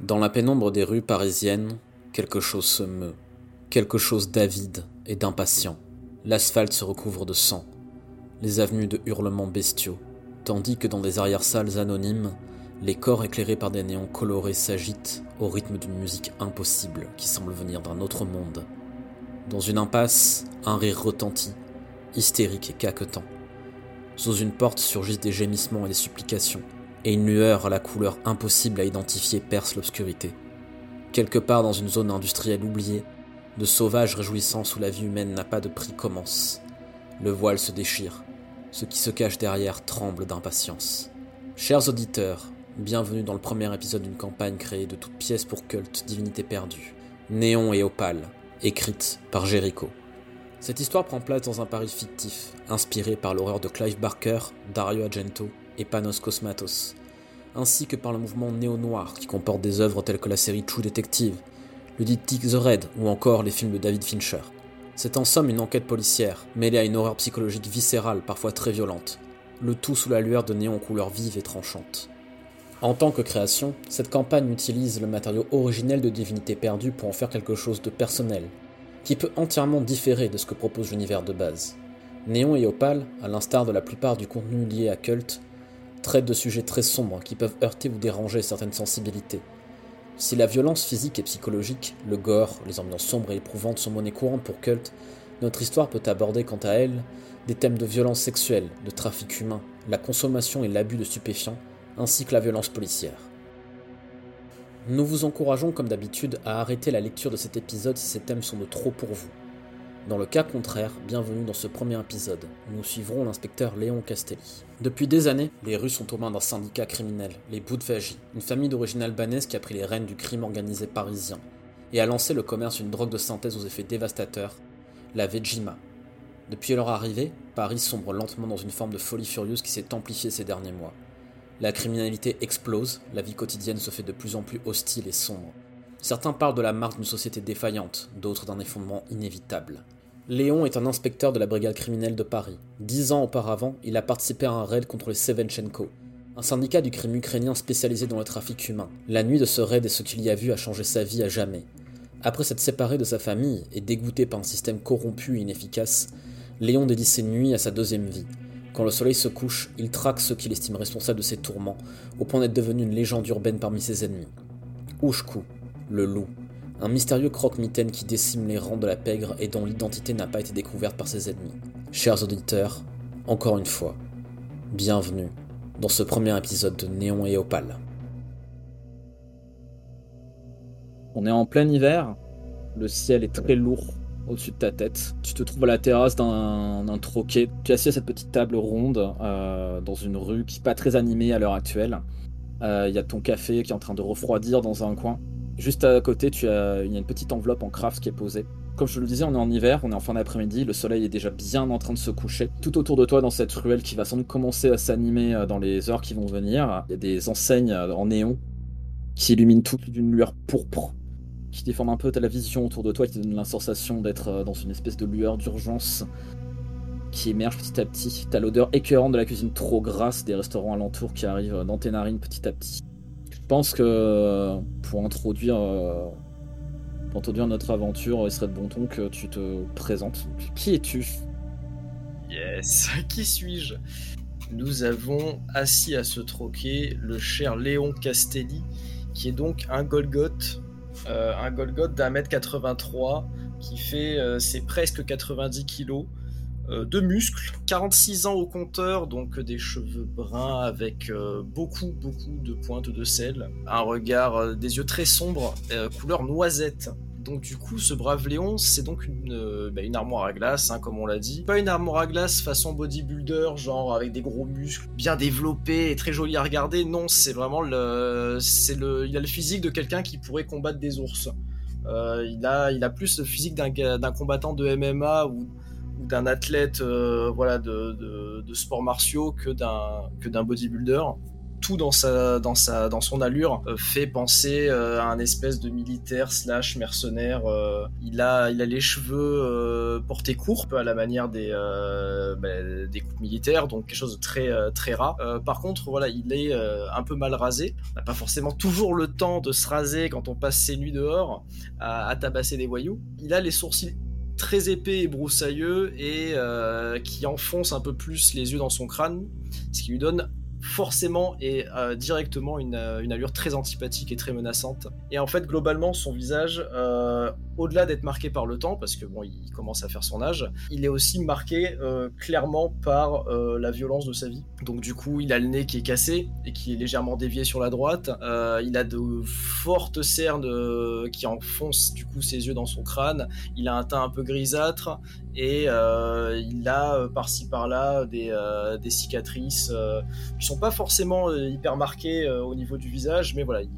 Dans la pénombre des rues parisiennes, quelque chose se meut, quelque chose d'avide et d'impatient. L'asphalte se recouvre de sang, les avenues de hurlements bestiaux, tandis que dans des arrière-salles anonymes, les corps éclairés par des néons colorés s'agitent au rythme d'une musique impossible qui semble venir d'un autre monde. Dans une impasse, un rire retentit, hystérique et caquetant. Sous une porte surgissent des gémissements et des supplications, et une lueur à la couleur impossible à identifier perce l'obscurité. Quelque part dans une zone industrielle oubliée, de sauvages réjouissances où la vie humaine n'a pas de prix commencent. Le voile se déchire, ce qui se cache derrière tremble d'impatience. Chers auditeurs, bienvenue dans le premier épisode d'une campagne créée de toutes pièces pour Cult, Divinité perdue, Néon et Opale, écrite par Jericho. Cette histoire prend place dans un Paris fictif, inspiré par l'horreur de Clive Barker, Dario Argento et Panos Cosmatos, ainsi que par le mouvement néo-noir qui comporte des œuvres telles que la série True Detective, le diptyque The Raid ou encore les films de David Fincher. C'est en somme une enquête policière, mêlée à une horreur psychologique viscérale, parfois très violente, le tout sous la lueur de néons aux couleurs vives et tranchantes. En tant que création, cette campagne utilise le matériau originel de Divinité perdue pour en faire quelque chose de personnel, qui peut entièrement différer de ce que propose l'univers de base. Néon et Opale, à l'instar de la plupart du contenu lié à Cult, traitent de sujets très sombres qui peuvent heurter ou déranger certaines sensibilités. Si la violence physique et psychologique, le gore, les ambiances sombres et éprouvantes sont monnaie courante pour Cult, notre histoire peut aborder quant à elle des thèmes de violence sexuelle, de trafic humain, la consommation et l'abus de stupéfiants, ainsi que la violence policière. Nous vous encourageons comme d'habitude à arrêter la lecture de cet épisode si ces thèmes sont de trop pour vous. Dans le cas contraire, bienvenue dans ce premier épisode, où nous suivrons l'inspecteur Léon Castelli. Depuis des années, les rues sont aux mains d'un syndicat criminel, les Boudvaji, une famille d'origine albanaise qui a pris les rênes du crime organisé parisien, et a lancé le commerce d'une drogue de synthèse aux effets dévastateurs, la Vejima. Depuis leur arrivée, Paris sombre lentement dans une forme de folie furieuse qui s'est amplifiée ces derniers mois. La criminalité explose, la vie quotidienne se fait de plus en plus hostile et sombre. Certains parlent de la marque d'une société défaillante, d'autres d'un effondrement inévitable. Léon est un inspecteur de la brigade criminelle de Paris. 10 ans auparavant, il a participé à un raid contre les Sevenchenko, un syndicat du crime ukrainien spécialisé dans le trafic humain. La nuit de ce raid et ce qu'il y a vu a changé sa vie à jamais. Après s'être séparé de sa famille et dégoûté par un système corrompu et inefficace, Léon dédie ses nuits à sa deuxième vie. Quand le soleil se couche, il traque ceux qu'il estime responsables de ses tourments, au point d'être devenu une légende urbaine parmi ses ennemis. Ushku, le loup, un mystérieux croque-mitaine qui décime les rangs de la pègre et dont l'identité n'a pas été découverte par ses ennemis. Chers auditeurs, encore une fois, bienvenue dans ce premier épisode de Néon et Opale. On est en plein hiver, le ciel est très lourd au-dessus de ta tête. Tu te trouves à la terrasse d'un troquet. Tu es assis à cette petite table ronde dans une rue qui n'est pas très animée à l'heure actuelle. Il y a ton café qui est en train de refroidir dans un coin. Juste à côté, il y a une petite enveloppe en craft qui est posée. Comme je le disais, on est en hiver, on est en fin d'après-midi, le soleil est déjà bien en train de se coucher. Tout autour de toi, dans cette ruelle qui va sans doute commencer à s'animer dans les heures qui vont venir, il y a des enseignes en néon qui illuminent tout d'une lueur pourpre, qui déforme un peu la vision autour de toi, qui te donne la sensation d'être dans une espèce de lueur d'urgence qui émerge petit à petit. T'as l'odeur écœurante de la cuisine trop grasse des restaurants alentours qui arrivent dans tes narines petit à petit. Je pense que pour introduire notre aventure, il serait de bon ton que tu te présentes. Qui es-tu ? Yes, qui suis-je ? Nous avons assis à ce troquet le cher Léon Castelli, qui est donc un Golgoth d'1m83, qui fait c'est presque 90 kilos, de muscles, 46 ans au compteur, donc des cheveux bruns avec beaucoup de pointes de sel, un regard, des yeux très sombres, couleur noisette. Donc du coup, ce brave Léon, c'est donc une armoire à glace, comme on l'a dit. Pas une armoire à glace façon bodybuilder, genre avec des gros muscles, bien développés et très joli à regarder. Non, c'est vraiment il a le physique de quelqu'un qui pourrait combattre des ours. Il a plus le physique d'un combattant de MMA ou d'un athlète de sports martiaux que d'un bodybuilder. tout dans son allure fait penser à un espèce de militaire / mercenaire. Il a les cheveux portés courts, un peu à la manière des coupes militaires, donc quelque chose de très très rare. Par contre, voilà, il est un peu mal rasé. On n'a pas forcément toujours le temps de se raser quand on passe ses nuits dehors à tabasser des voyous. Il a les sourcils très épais et broussailleux et qui enfonce un peu plus les yeux dans son crâne, ce qui lui donne forcément et directement une allure très antipathique et très menaçante. Et en fait, globalement, son visage, au-delà d'être marqué par le temps, parce que bon, il commence à faire son âge, il est aussi marqué clairement par la violence de sa vie. Donc du coup, il a le nez qui est cassé et qui est légèrement dévié sur la droite. Il a de fortes cernes qui enfoncent du coup ses yeux dans son crâne. Il a un teint un peu grisâtre et il a par-ci par-là des cicatrices qui sont pas forcément hyper marquées au niveau du visage, mais voilà,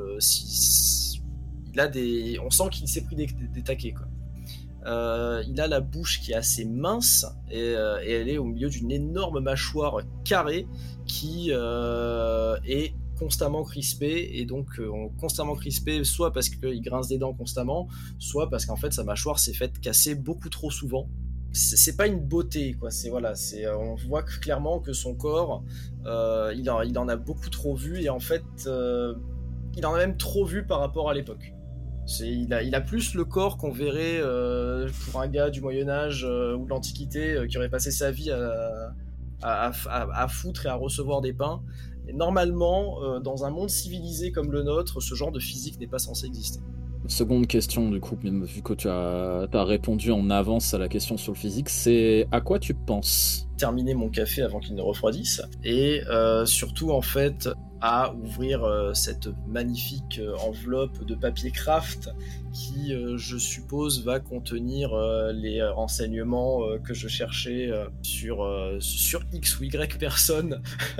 on sent qu'il s'est pris des taquets, quoi. Il a la bouche qui est assez mince et elle est au milieu d'une énorme mâchoire carrée qui est constamment crispée, et donc constamment crispée, soit parce qu'il grince des dents constamment, soit parce qu'en fait sa mâchoire s'est faite casser beaucoup trop souvent. C'est pas une beauté, quoi. On voit clairement que son corps, il en a beaucoup trop vu, et en fait, il en a même trop vu par rapport à l'époque. Il a plus le corps qu'on verrait pour un gars du Moyen-Âge ou de l'Antiquité qui aurait passé sa vie à foutre et à recevoir des pains. Et normalement, dans un monde civilisé comme le nôtre, ce genre de physique n'est pas censé exister. Seconde question, du coup, vu que tu as répondu en avance à la question sur le physique, c'est à quoi tu penses ? Terminer mon café avant qu'il ne refroidisse, et surtout, en fait, à ouvrir cette magnifique enveloppe de papier craft qui, je suppose, va contenir les renseignements que je cherchais sur X ou Y personnes.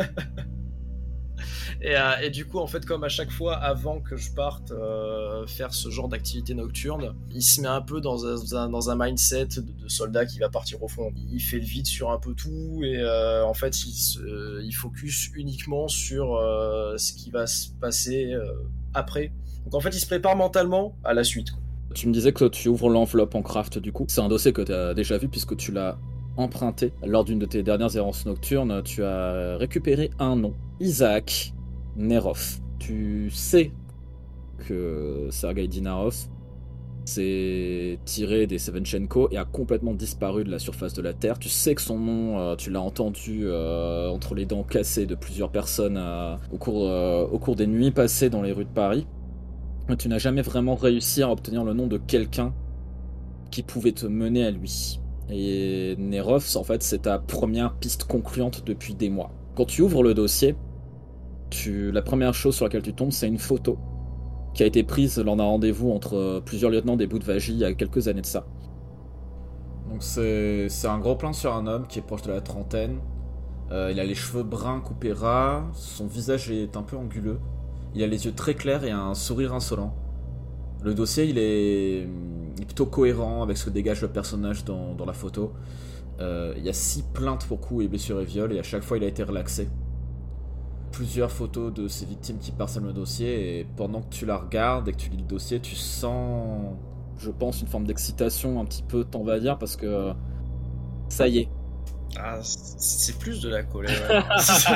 Et du coup, en fait, comme à chaque fois, avant que je parte faire ce genre d'activité nocturne, il se met un peu dans un mindset de soldat qui va partir au front. Il fait le vide sur un peu tout, et en fait, il focus uniquement sur ce qui va se passer après. Donc en fait, il se prépare mentalement à la suite, quoi. Tu me disais que tu ouvres l'enveloppe en craft, du coup. C'est un dossier que tu as déjà vu puisque tu l'as emprunté lors d'une de tes dernières errances nocturnes. Tu as récupéré un nom, Isaac Nerov. Tu sais que Sergei Dinarov s'est tiré des Sevenchenko et a complètement disparu de la surface de la Terre. Tu sais que son nom, tu l'as entendu entre les dents cassées de plusieurs personnes au cours des nuits passées dans les rues de Paris. Tu n'as jamais vraiment réussi à obtenir le nom de quelqu'un qui pouvait te mener à lui. Et Nerov, en fait, c'est ta première piste concluante depuis des mois. Quand tu ouvres le dossier, la première chose sur laquelle tu tombes, c'est une photo qui a été prise lors d'un rendez-vous entre plusieurs lieutenants des Boudvagy il y a quelques années de ça. Donc c'est un gros plan sur un homme qui est proche de la trentaine. Il a les cheveux bruns coupés ras, son visage est un peu anguleux. Il a les yeux très clairs et un sourire insolent. Le dossier, il est plutôt cohérent avec ce que dégage le personnage dans la photo. Il y a 6 plaintes pour coups et blessures et viols, et à chaque fois, il a été relaxé. Plusieurs photos de ses victimes qui parsèment le dossier, et pendant que tu la regardes et que tu lis le dossier, tu sens, je pense, une forme d'excitation un petit peu, t'en vas dire, parce que ça y est. Ah, c'est plus de la colère.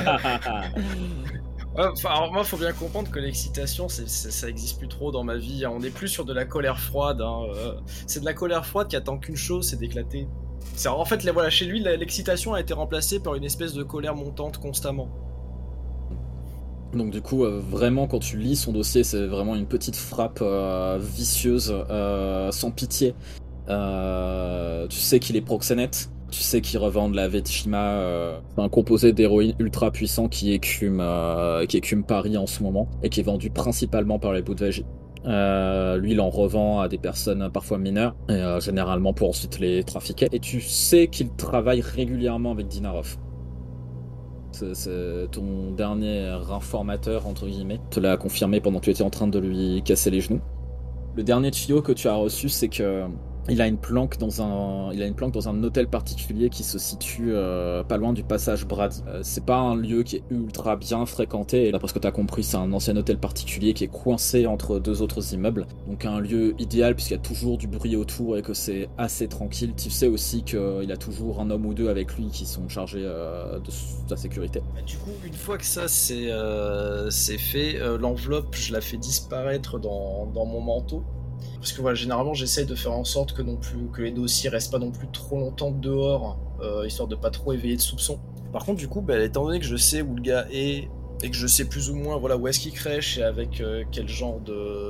Alors moi, faut bien comprendre que l'excitation, ça existe plus trop dans ma vie. On n'est plus sur de la colère froide. C'est de la colère froide qui attend qu'une chose, c'est d'éclater. En fait, voilà, chez lui, l'excitation a été remplacée par une espèce de colère montante constamment. Donc du coup, vraiment, quand tu lis son dossier, c'est vraiment une petite frappe vicieuse, sans pitié. Tu sais qu'il est proxénète. Tu sais qu'ils revendent la Vetchima, un composé d'héroïne ultra puissant qui écume Paris en ce moment et qui est vendu principalement par les Boudvagy. Lui, il en revend à des personnes parfois mineures, et généralement pour ensuite les trafiquer. Et tu sais qu'il travaille régulièrement avec Dinarov. C'est ton dernier informateur, entre guillemets, te l'a confirmé pendant que tu étais en train de lui casser les genoux. Le dernier tuyau que tu as reçu, c'est que Il a une planque dans un hôtel particulier qui se situe pas loin du passage Brady. C'est pas un lieu qui est ultra bien fréquenté, et d'après ce que t'as compris, c'est un ancien hôtel particulier qui est coincé entre deux autres immeubles. Donc un lieu idéal puisqu'il y a toujours du bruit autour et que c'est assez tranquille. Tu sais aussi qu'il a toujours un homme ou deux avec lui qui sont chargés de sa sécurité. Du coup, une fois que ça c'est fait, l'enveloppe, je la fais disparaître dans mon manteau. Parce que voilà, généralement, j'essaye de faire en sorte que les dossiers restent pas non plus trop longtemps dehors, histoire de pas trop éveiller de soupçons. Par contre, du coup, étant donné que je sais où le gars est, et que je sais plus ou moins voilà, où est-ce qu'il crèche et avec quel genre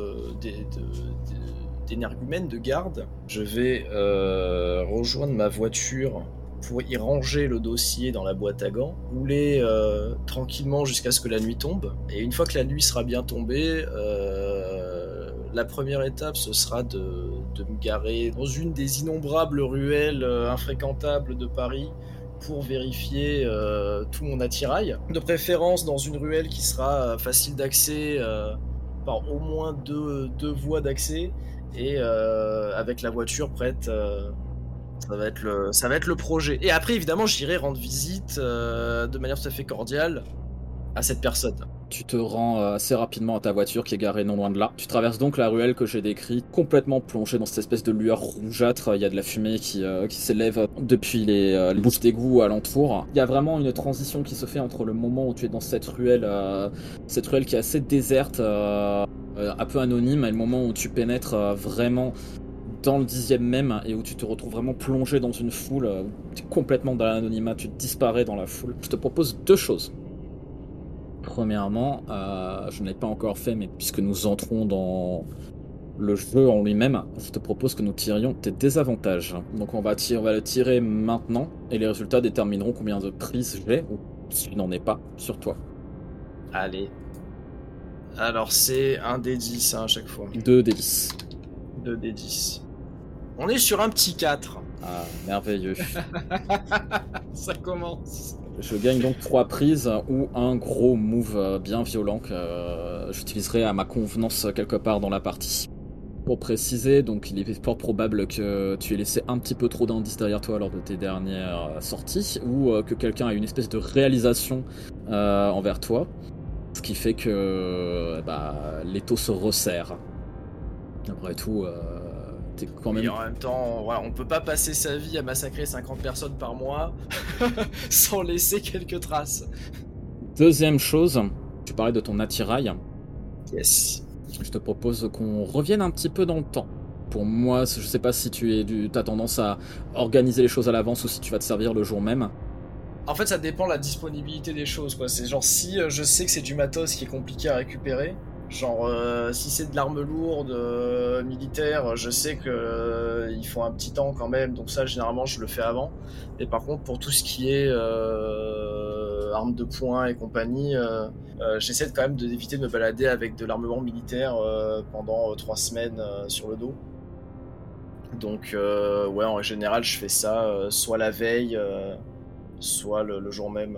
d'énergumène, de garde, je vais rejoindre ma voiture pour y ranger le dossier dans la boîte à gants, rouler tranquillement jusqu'à ce que la nuit tombe. Et une fois que la nuit sera bien tombée, la première étape, ce sera de me garer dans une des innombrables ruelles infréquentables de Paris pour vérifier tout mon attirail. De préférence dans une ruelle qui sera facile d'accès par au moins deux voies d'accès et avec la voiture prête. Ça va être le projet. Et après, évidemment, j'irai rendre visite de manière tout à fait cordiale à cette personne. Tu te rends assez rapidement à ta voiture qui est garée non loin de là. Tu traverses donc la ruelle que j'ai décrite, complètement plongée dans cette espèce de lueur rougeâtre. Il y a de la fumée qui s'élève depuis les bouches d'égout alentour. Il y a vraiment une transition qui se fait entre le moment où tu es dans cette ruelle qui est assez déserte, un peu anonyme, et le moment où tu pénètres vraiment dans le 10e même, et où tu te retrouves vraiment plongé dans une foule, complètement dans l'anonymat, tu disparais dans la foule. Je te propose deux choses. Premièrement, je ne l'ai pas encore fait, mais puisque nous entrons dans le jeu en lui-même, je te propose que nous tirions tes désavantages. Donc on va le tirer maintenant, et les résultats détermineront combien de prises j'ai, ou si n'en ai pas, sur toi. Allez. Alors c'est un des 10 à chaque fois. 2 des 10. 2 des 10. On est sur un petit 4. Ah, merveilleux. Ça commence. Je gagne donc 3 prises ou un gros move bien violent que j'utiliserai à ma convenance quelque part dans la partie. Pour préciser, donc il est fort probable que tu aies laissé un petit peu trop d'indices derrière toi lors de tes dernières sorties, ou que quelqu'un a une espèce de réalisation envers toi, ce qui fait que l'étau se resserre. Après tout, t'es quand même... Et en même temps, voilà, on peut pas passer sa vie à massacrer 50 personnes par mois sans laisser quelques traces. Deuxième chose, tu parlais de ton attirail. Yes. Je te propose qu'on revienne un petit peu dans le temps. Pour moi, je sais pas si t'as tendance à organiser les choses à l'avance ou si tu vas te servir le jour même. En fait, ça dépend de la disponibilité des choses, quoi. C'est genre, si je sais que c'est du matos qui est compliqué à récupérer, genre si c'est de l'arme lourde militaire, je sais que il faut un petit temps quand même, donc ça généralement je le fais avant. Et par contre pour tout ce qui est armes de poing et compagnie, j'essaie quand même d'éviter de me balader avec de l'armement militaire pendant 3 semaines sur le dos. Donc ouais, en général je fais ça soit la veille, soit le jour même.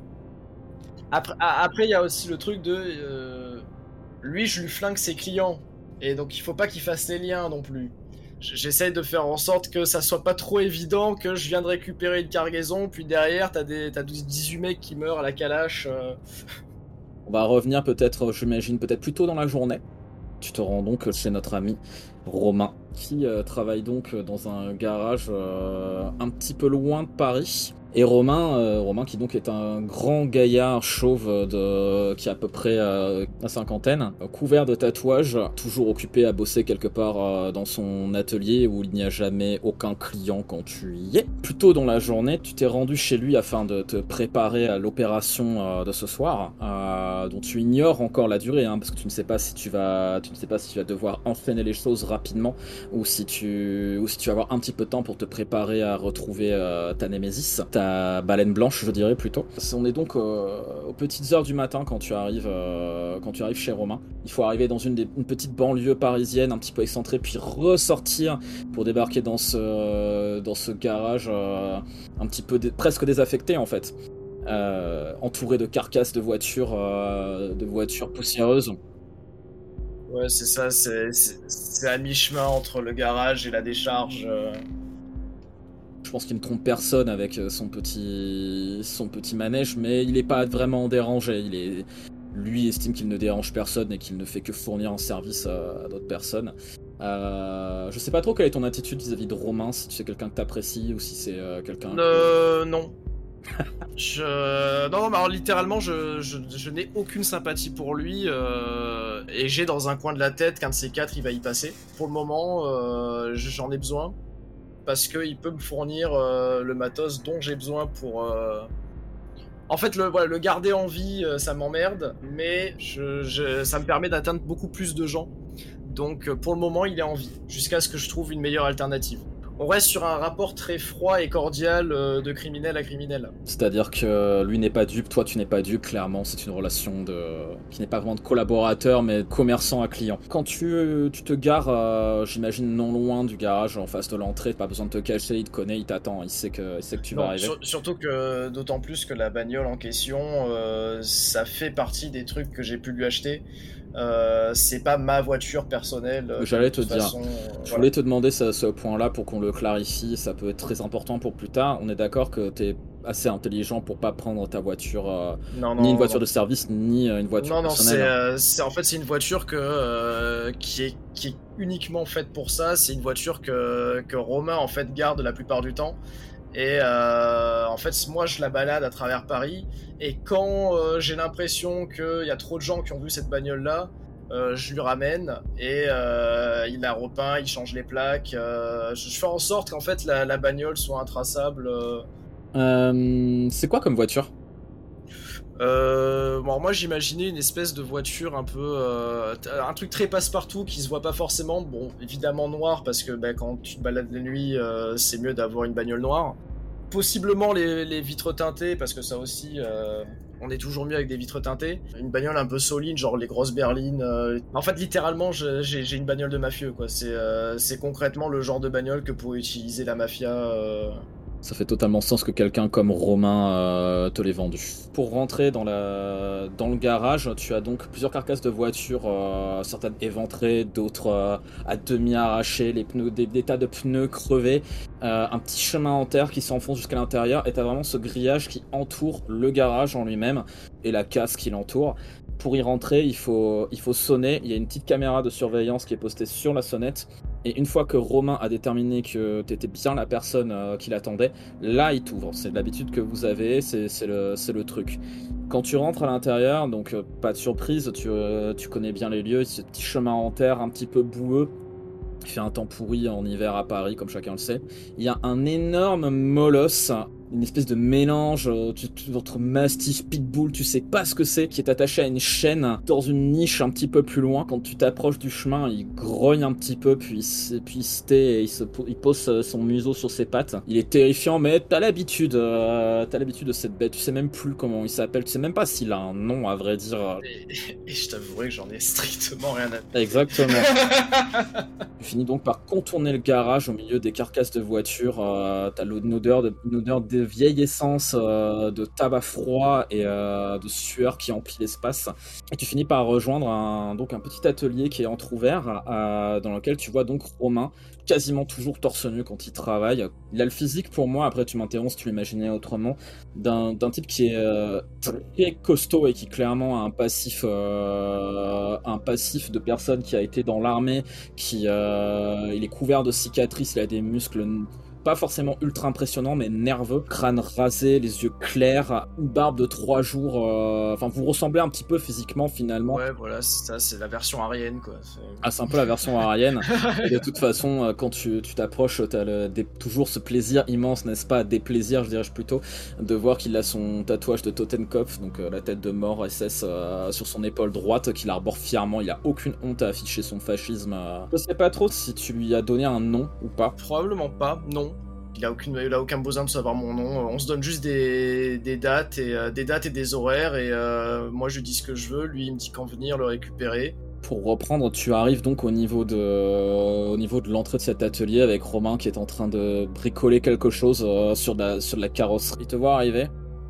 Après il y a aussi le truc de lui, je lui flingue ses clients. Et donc, il faut pas qu'il fasse les liens non plus. J'essaye de faire en sorte que ça soit pas trop évident que je viens de récupérer une cargaison, puis derrière, t'as 18 mecs qui meurent à la calache. On va revenir peut-être, j'imagine, peut-être plus tôt dans la journée. Tu te rends donc chez notre ami Romain, qui travaille donc dans un garage un petit peu loin de Paris. Et Romain qui donc est un grand gaillard chauve qui a à peu près la cinquantaine, couvert de tatouages, toujours occupé à bosser quelque part dans son atelier où il n'y a jamais aucun client quand tu y es. Plus tôt dans la journée, tu t'es rendu chez lui afin de te préparer à l'opération de ce soir, dont tu ignores encore la durée, parce que tu ne sais pas si tu vas devoir enchaîner les choses rapidement ou si tu vas avoir un petit peu de temps pour te préparer à retrouver ta némésis, ta baleine blanche, je dirais plutôt. On est donc aux petites heures du matin quand tu arrives chez Romain. Il faut arriver dans une petite banlieue parisienne un petit peu excentrée, puis ressortir pour débarquer dans ce garage un petit peu presque désaffecté en fait, entouré de carcasses de voitures poussiéreuses. Ouais, c'est ça, c'est à mi-chemin entre le garage et la décharge. Je pense qu'il ne trompe personne avec son petit manège, mais il n'est pas vraiment dérangé. Lui estime qu'il ne dérange personne et qu'il ne fait que fournir un service à d'autres personnes. Je sais pas trop quelle est ton attitude vis-à-vis de Romain, si tu sais quelqu'un que t'apprécies ou si c'est quelqu'un... Non. Non, mais alors littéralement, je n'ai aucune sympathie pour lui et j'ai dans un coin de la tête qu'un de ces quatre, il va y passer. Pour le moment, j'en ai besoin parce qu'il peut me fournir le matos dont j'ai besoin pour... En fait, le garder en vie, ça m'emmerde, mais ça me permet d'atteindre beaucoup plus de gens. Donc pour le moment, il est en vie, jusqu'à ce que je trouve une meilleure alternative. On reste sur un rapport très froid et cordial de criminel à criminel. C'est-à-dire que lui n'est pas dupe, toi tu n'es pas dupe, clairement c'est une relation qui n'est pas vraiment de collaborateur mais de commerçant à client. Quand tu te gares, j'imagine non loin du garage en face de l'entrée, pas besoin de te cacher, il te connaît, il t'attend, il sait que tu vas arriver. Surtout que d'autant plus que la bagnole en question, ça fait partie des trucs que j'ai pu lui acheter. C'est pas ma voiture personnelle. J'allais te dire. Je voulais te demander ce point-là pour qu'on le clarifie. Ça peut être très important pour plus tard. On est d'accord que t'es assez intelligent pour pas prendre ta voiture, ni une voiture de service, ni une voiture personnelle. En fait, c'est une voiture qui est uniquement faite pour ça. C'est une voiture que Romain en fait garde la plupart du temps. Et en fait, moi, je la balade à travers Paris. Et quand j'ai l'impression qu'il y a trop de gens qui ont vu cette bagnole-là, je lui ramène et il la repeint, il change les plaques. Je fais en sorte qu'en fait, la bagnole soit intraçable. C'est quoi comme voiture ? Bon, moi j'imaginais une espèce de voiture un peu un truc très passe-partout qui se voit pas forcément, bon évidemment noir parce que quand tu te balades la nuit c'est mieux d'avoir une bagnole noire, possiblement les vitres teintées parce que ça aussi on est toujours mieux avec des vitres teintées, une bagnole un peu solide genre les grosses berlines, en fait littéralement j'ai une bagnole de mafieux quoi, c'est concrètement le genre de bagnole que pourrait utiliser la mafia. Ça fait totalement sens que quelqu'un comme Romain te l'ait vendu. Pour rentrer dans le garage, tu as donc plusieurs carcasses de voitures, certaines éventrées, d'autres à demi arrachées, des tas de pneus crevés, un petit chemin en terre qui s'enfonce jusqu'à l'intérieur, et tu as vraiment ce grillage qui entoure le garage en lui-même et la casse qui l'entoure. Pour y rentrer, il faut sonner. Il y a une petite caméra de surveillance qui est postée sur la sonnette. Et une fois que Romain a déterminé que tu étais bien la personne qui l'attendait, là il t'ouvre. C'est l'habitude que vous avez, c'est le truc. Quand tu rentres à l'intérieur, donc pas de surprise, tu connais bien les lieux, ce petit chemin en terre un petit peu boueux. Il fait un temps pourri en hiver à Paris, comme chacun le sait. Il y a un énorme molosse, une espèce de mélange entre mastif, pitbull, tu sais pas ce que c'est, qui est attaché à une chaîne dans une niche un petit peu plus loin. Quand tu t'approches du chemin, il grogne un petit peu, puis il se tait et il pose son museau sur ses pattes. Il est terrifiant, mais t'as l'habitude de cette bête. Tu sais même plus comment il s'appelle, tu sais même pas s'il a un nom, à vrai dire. Et je t'avouerai que j'en ai strictement rien à dire. Exactement. Tu finis donc par contourner le garage au milieu des carcasses de voitures. T'as une odeur de vieille essence, de tabac froid et de sueur qui emplit l'espace. Et tu finis par rejoindre un petit atelier qui est entrouvert, dans lequel tu vois donc Romain, quasiment toujours torse nu quand il travaille. Il a le physique, pour moi, après tu m'interromps si tu l'imaginais autrement, d'un type qui est très costaud et qui clairement a un passif de personne qui a été dans l'armée, il est couvert de cicatrices, il a des muscles pas forcément ultra impressionnants mais nerveux, crâne rasé, les yeux clairs, une barbe de 3 jours, enfin vous ressemblez un petit peu physiquement finalement. Ouais voilà, c'est la version aryenne quoi. C'est un peu la version aryenne. Et de toute façon quand tu t'approches, t'as toujours ce plaisir immense, n'est-ce pas, des plaisirs je dirais plutôt, de voir qu'il a son tatouage de Totenkopf, donc la tête de mort SS sur son épaule droite, qu'il arbore fièrement. Il a aucune honte à afficher son fascisme. Je sais pas trop si tu lui as donné un nom ou pas. Probablement pas, non. Il a aucun besoin de savoir mon nom. On se donne juste des dates et des horaires et moi je lui dis ce que je veux, lui il me dit quand venir le récupérer. Pour reprendre, tu arrives donc au niveau de l'entrée de cet atelier avec Romain qui est en train de bricoler quelque chose sur de la carrosserie. Il te voit arriver.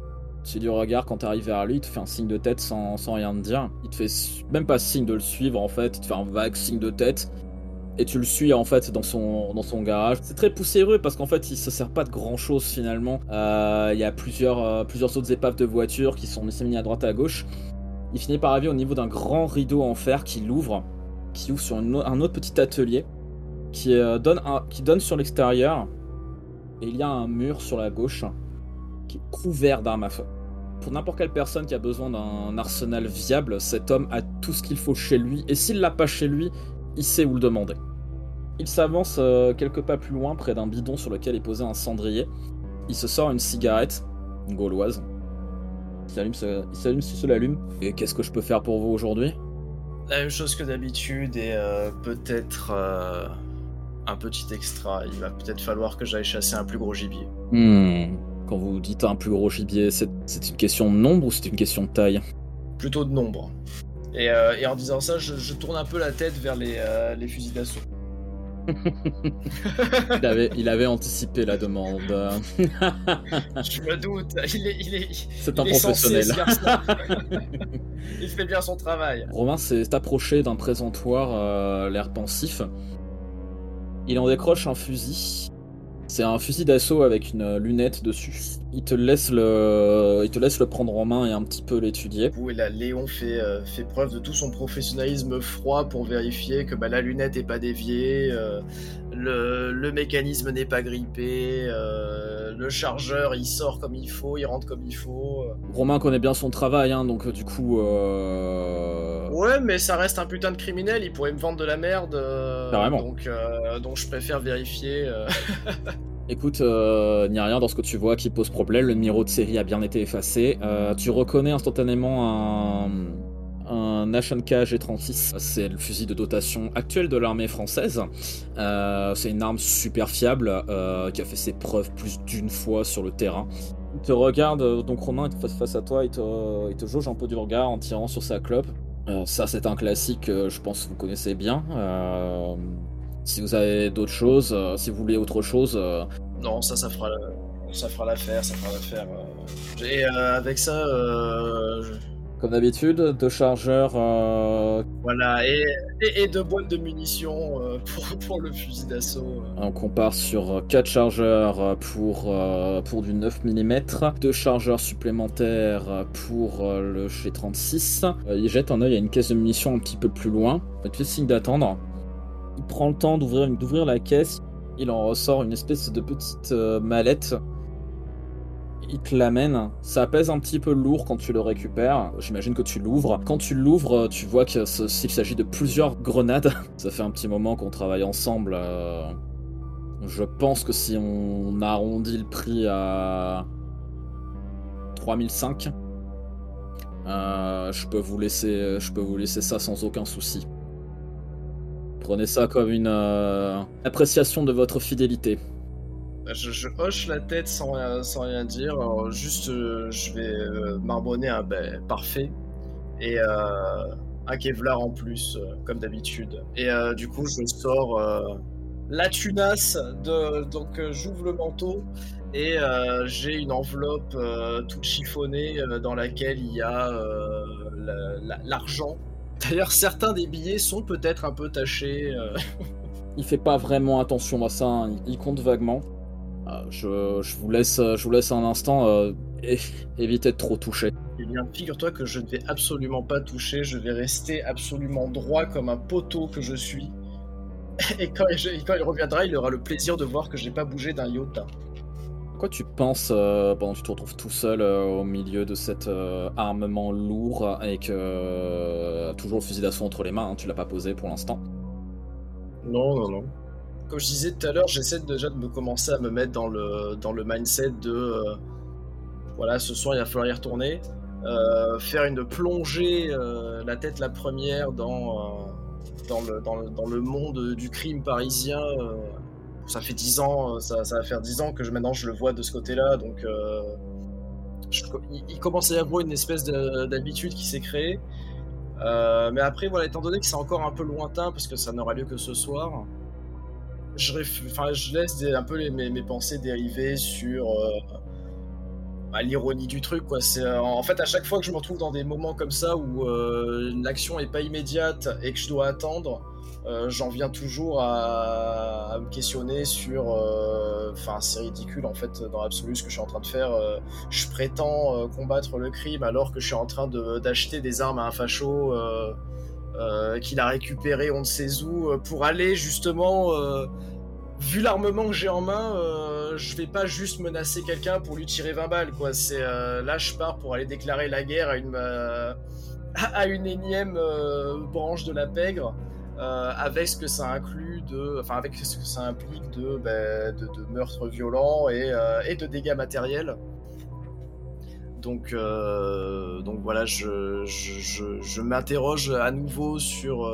Tu lui regardes quand t'arrives vers lui, il te fait un signe de tête sans rien te dire. Il te fait même pas signe de le suivre en fait, il te fait un vague signe de tête. Et tu le suis en fait dans son garage. C'est très poussiéreux parce qu'en fait il se sert pas de grand chose finalement. Il y a plusieurs autres épaves de voitures qui sont disséminées à droite et à gauche. Il finit par arriver au niveau d'un grand rideau en fer qui ouvre sur un autre petit atelier qui donne sur l'extérieur. Et il y a un mur sur la gauche qui est couvert d'armes à feu. Pour n'importe quelle personne qui a besoin d'un arsenal viable, cet homme a tout ce qu'il faut chez lui. Et s'il l'a pas chez lui, il sait où le demander. Il s'avance quelques pas plus loin, près d'un bidon sur lequel est posé un cendrier. Il se sort une cigarette, une gauloise. Il s'allume si se l'allume. Et qu'est-ce que je peux faire pour vous aujourd'hui ? La même chose que d'habitude et peut-être un petit extra. Il va peut-être falloir que j'aille chasser un plus gros gibier. Quand vous dites un plus gros gibier, c'est une question de nombre ou c'est une question de taille ? Plutôt de nombre. Et en disant ça, je tourne un peu la tête vers les fusils d'assaut. Il avait anticipé la demande. Je me doute, C'est un professionnel. Il fait bien son travail. Romain s'est approché d'un présentoir, l'air pensif. Il en décroche un fusil. C'est un fusil d'assaut avec une lunette dessus. Il te laisse le prendre en main et un petit peu l'étudier. Et là, Léon fait preuve de tout son professionnalisme froid pour vérifier que la lunette n'est pas déviée, le mécanisme n'est pas grippé, le chargeur il sort comme il faut, il rentre comme il faut. Romain connaît bien son travail, hein, donc du coup... Ouais, mais ça reste un putain de criminel, il pourrait me vendre de la merde. Carrément. Donc je préfère vérifier. Écoute, il n'y a rien dans ce que tu vois qui pose problème, le numéro de série a bien été effacé. Tu reconnais instantanément un HNK G36, c'est le fusil de dotation actuel de l'armée française. C'est une arme super fiable qui a fait ses preuves plus d'une fois sur le terrain. Il te regarde, donc Romain est face à toi, il te jauge un peu du regard en tirant sur sa clope. Ça c'est un classique, je pense que vous connaissez bien. Si vous avez d'autres choses, si vous voulez autre chose... Non, ça fera l'affaire, Et avec ça... Comme d'habitude, 2 chargeurs... Voilà, et 2 boîtes de munitions pour le fusil d'assaut. Donc on part sur 4 chargeurs pour du 9 mm, 2 chargeurs supplémentaires pour le G36. Il jette un œil à une caisse de munitions un petit peu plus loin. Il te fait signe d'attendre. Il prend le temps d'ouvrir la caisse. Il en ressort une espèce de petite mallette. Il te l'amène. Ça pèse un petit peu lourd quand tu le récupères. J'imagine que tu l'ouvres. Quand tu l'ouvres, tu vois qu'il s'agit de plusieurs grenades. Ça fait un petit moment qu'on travaille ensemble. Je pense que si on arrondit le prix à 3005, je peux vous laisser ça sans aucun souci. Prenez ça comme une appréciation de votre fidélité. Je hoche la tête sans rien dire. Alors, juste, je vais marmonner un parfait et un Kevlar en plus, comme d'habitude. Et du coup, je sors la tunasse. Donc, j'ouvre le manteau et j'ai une enveloppe toute chiffonnée dans laquelle il y a l'argent. D'ailleurs, certains des billets sont peut-être un peu tachés. Il fait pas vraiment attention à ça, hein. Il compte vaguement. Je vous laisse un instant. Évitez de trop toucher. Eh bien, figure-toi que je ne vais absolument pas toucher. Je vais rester absolument droit comme un poteau que je suis. Et quand il reviendra, il aura le plaisir de voir que j'ai pas bougé d'un iota. Quoi tu penses pendant que tu te retrouves tout seul au milieu de cet armement lourd avec toujours le fusil d'assaut entre les mains, hein, tu l'as pas posé pour l'instant. Non. Comme je disais tout à l'heure, j'essaie déjà de me commencer à me mettre dans le mindset de voilà, ce soir il va falloir y retourner, faire une plongée la tête la première dans le monde du crime parisien. Ça fait 10 ans, ça va faire 10 ans que maintenant je le vois de ce côté-là, donc il commence à y avoir une espèce d'habitude qui s'est créée. Mais après, voilà, étant donné que c'est encore un peu lointain, parce que ça n'aura lieu que ce soir, je laisse un peu mes pensées dériver sur l'ironie du truc, quoi. C'est en fait à chaque fois que je me retrouve dans des moments comme ça où l'action est pas immédiate et que je dois attendre, j'en viens toujours à me questionner sur. Enfin, c'est ridicule en fait dans l'absolu ce que je suis en train de faire. Je prétends combattre le crime alors que je suis en train d'acheter des armes à un facho qu'il a récupéré on ne sait où pour aller justement. Vu l'armement que j'ai en main, je vais pas juste menacer quelqu'un pour lui tirer 20 balles, quoi. C'est là, je pars pour aller déclarer la guerre à une énième branche de la pègre, avec ce que ça inclut avec ce que ça implique de meurtres violents et de dégâts matériels. Donc voilà, je m'interroge à nouveau sur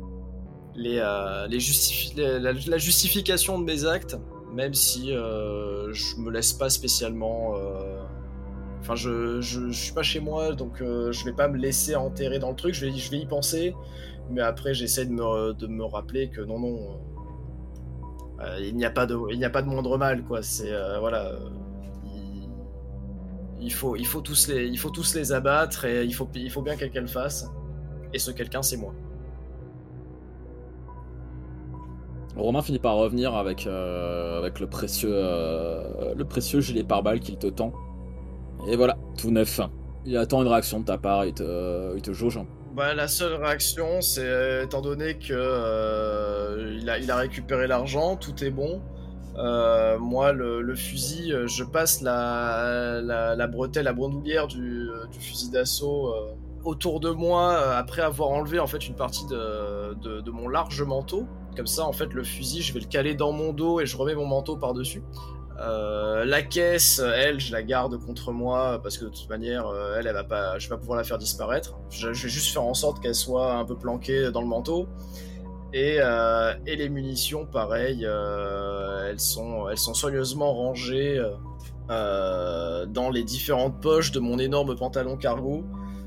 la justification de mes actes, même si je me laisse pas spécialement. Enfin, je suis pas chez moi, donc je vais pas me laisser enterrer dans le truc. Je vais y penser, mais après j'essaie de me rappeler que non, il n'y a pas de moindre mal, quoi. C'est voilà. Il faut tous les abattre et il faut bien que quelqu'un le fasse. Et ce quelqu'un, c'est moi. Romain finit par revenir avec le précieux gilet pare-balles qu'il te tend. Et voilà, tout neuf. Il attend une réaction de ta part, il te jauge. Bah, la seule réaction, c'est étant donné que il a récupéré l'argent, tout est bon. Moi, le fusil, je passe la bretelle, la bandoulière du fusil d'assaut autour de moi après avoir enlevé en fait une partie de mon large manteau. Comme ça, en fait, le fusil, je vais le caler dans mon dos et je remets mon manteau par-dessus. La caisse, elle, je la garde contre moi parce que de toute manière, elle va pas, je vais pas pouvoir la faire disparaître. Je vais juste faire en sorte qu'elle soit un peu planquée dans le manteau. Et les munitions, pareil, elles sont soigneusement rangées dans les différentes poches de mon énorme pantalon cargo.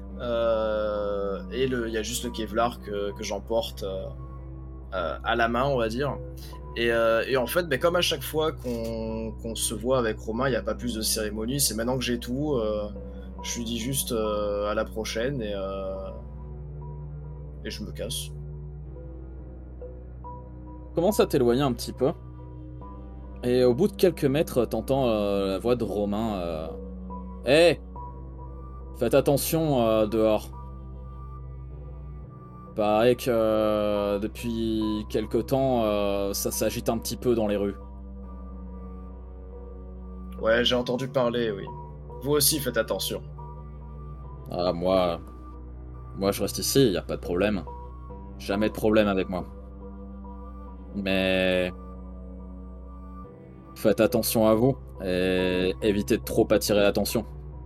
Et il y a juste le Kevlar que j'emporte à la main, on va dire. Et en fait, comme à chaque fois qu'on se voit avec Romain, il n'y a pas plus de cérémonie. C'est maintenant que j'ai tout. Je lui dis juste à la prochaine et je me casse. Commence à t'éloigner un petit peu. Et au bout de quelques mètres, t'entends la voix de Romain. Hé, faites attention dehors. Paraît que depuis quelque temps, ça s'agite un petit peu dans les rues. Ouais, j'ai entendu parler, oui. Vous aussi, faites attention. Ah, moi je reste ici, y a pas de problème. Jamais de problème avec moi. Mais faites attention à vous et évitez de trop attirer l'attention.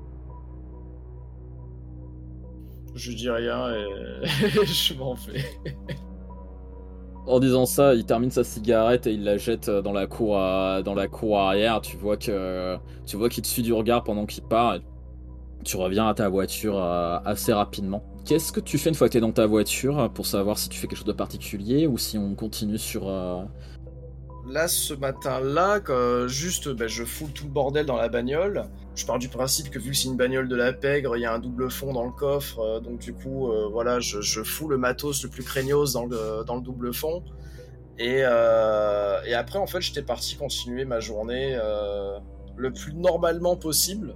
Je dis rien et je m'en vais. En disant ça, il termine sa cigarette et il la jette dans la cour arrière. Tu vois qu'il te suit du regard pendant qu'il part. Et tu reviens à ta voiture assez rapidement. Qu'est-ce que tu fais une fois que tu es dans ta voiture pour savoir si tu fais quelque chose de particulier ou si on continue sur... Là, ce matin-là, je foule tout le bordel dans la bagnole. Je pars du principe que vu que c'est une bagnole de la pègre, il y a un double fond dans le coffre. Donc du coup, voilà, je fous le matos le plus craignos dans le double fond. Et après, en fait, j'étais parti continuer ma journée le plus normalement possible.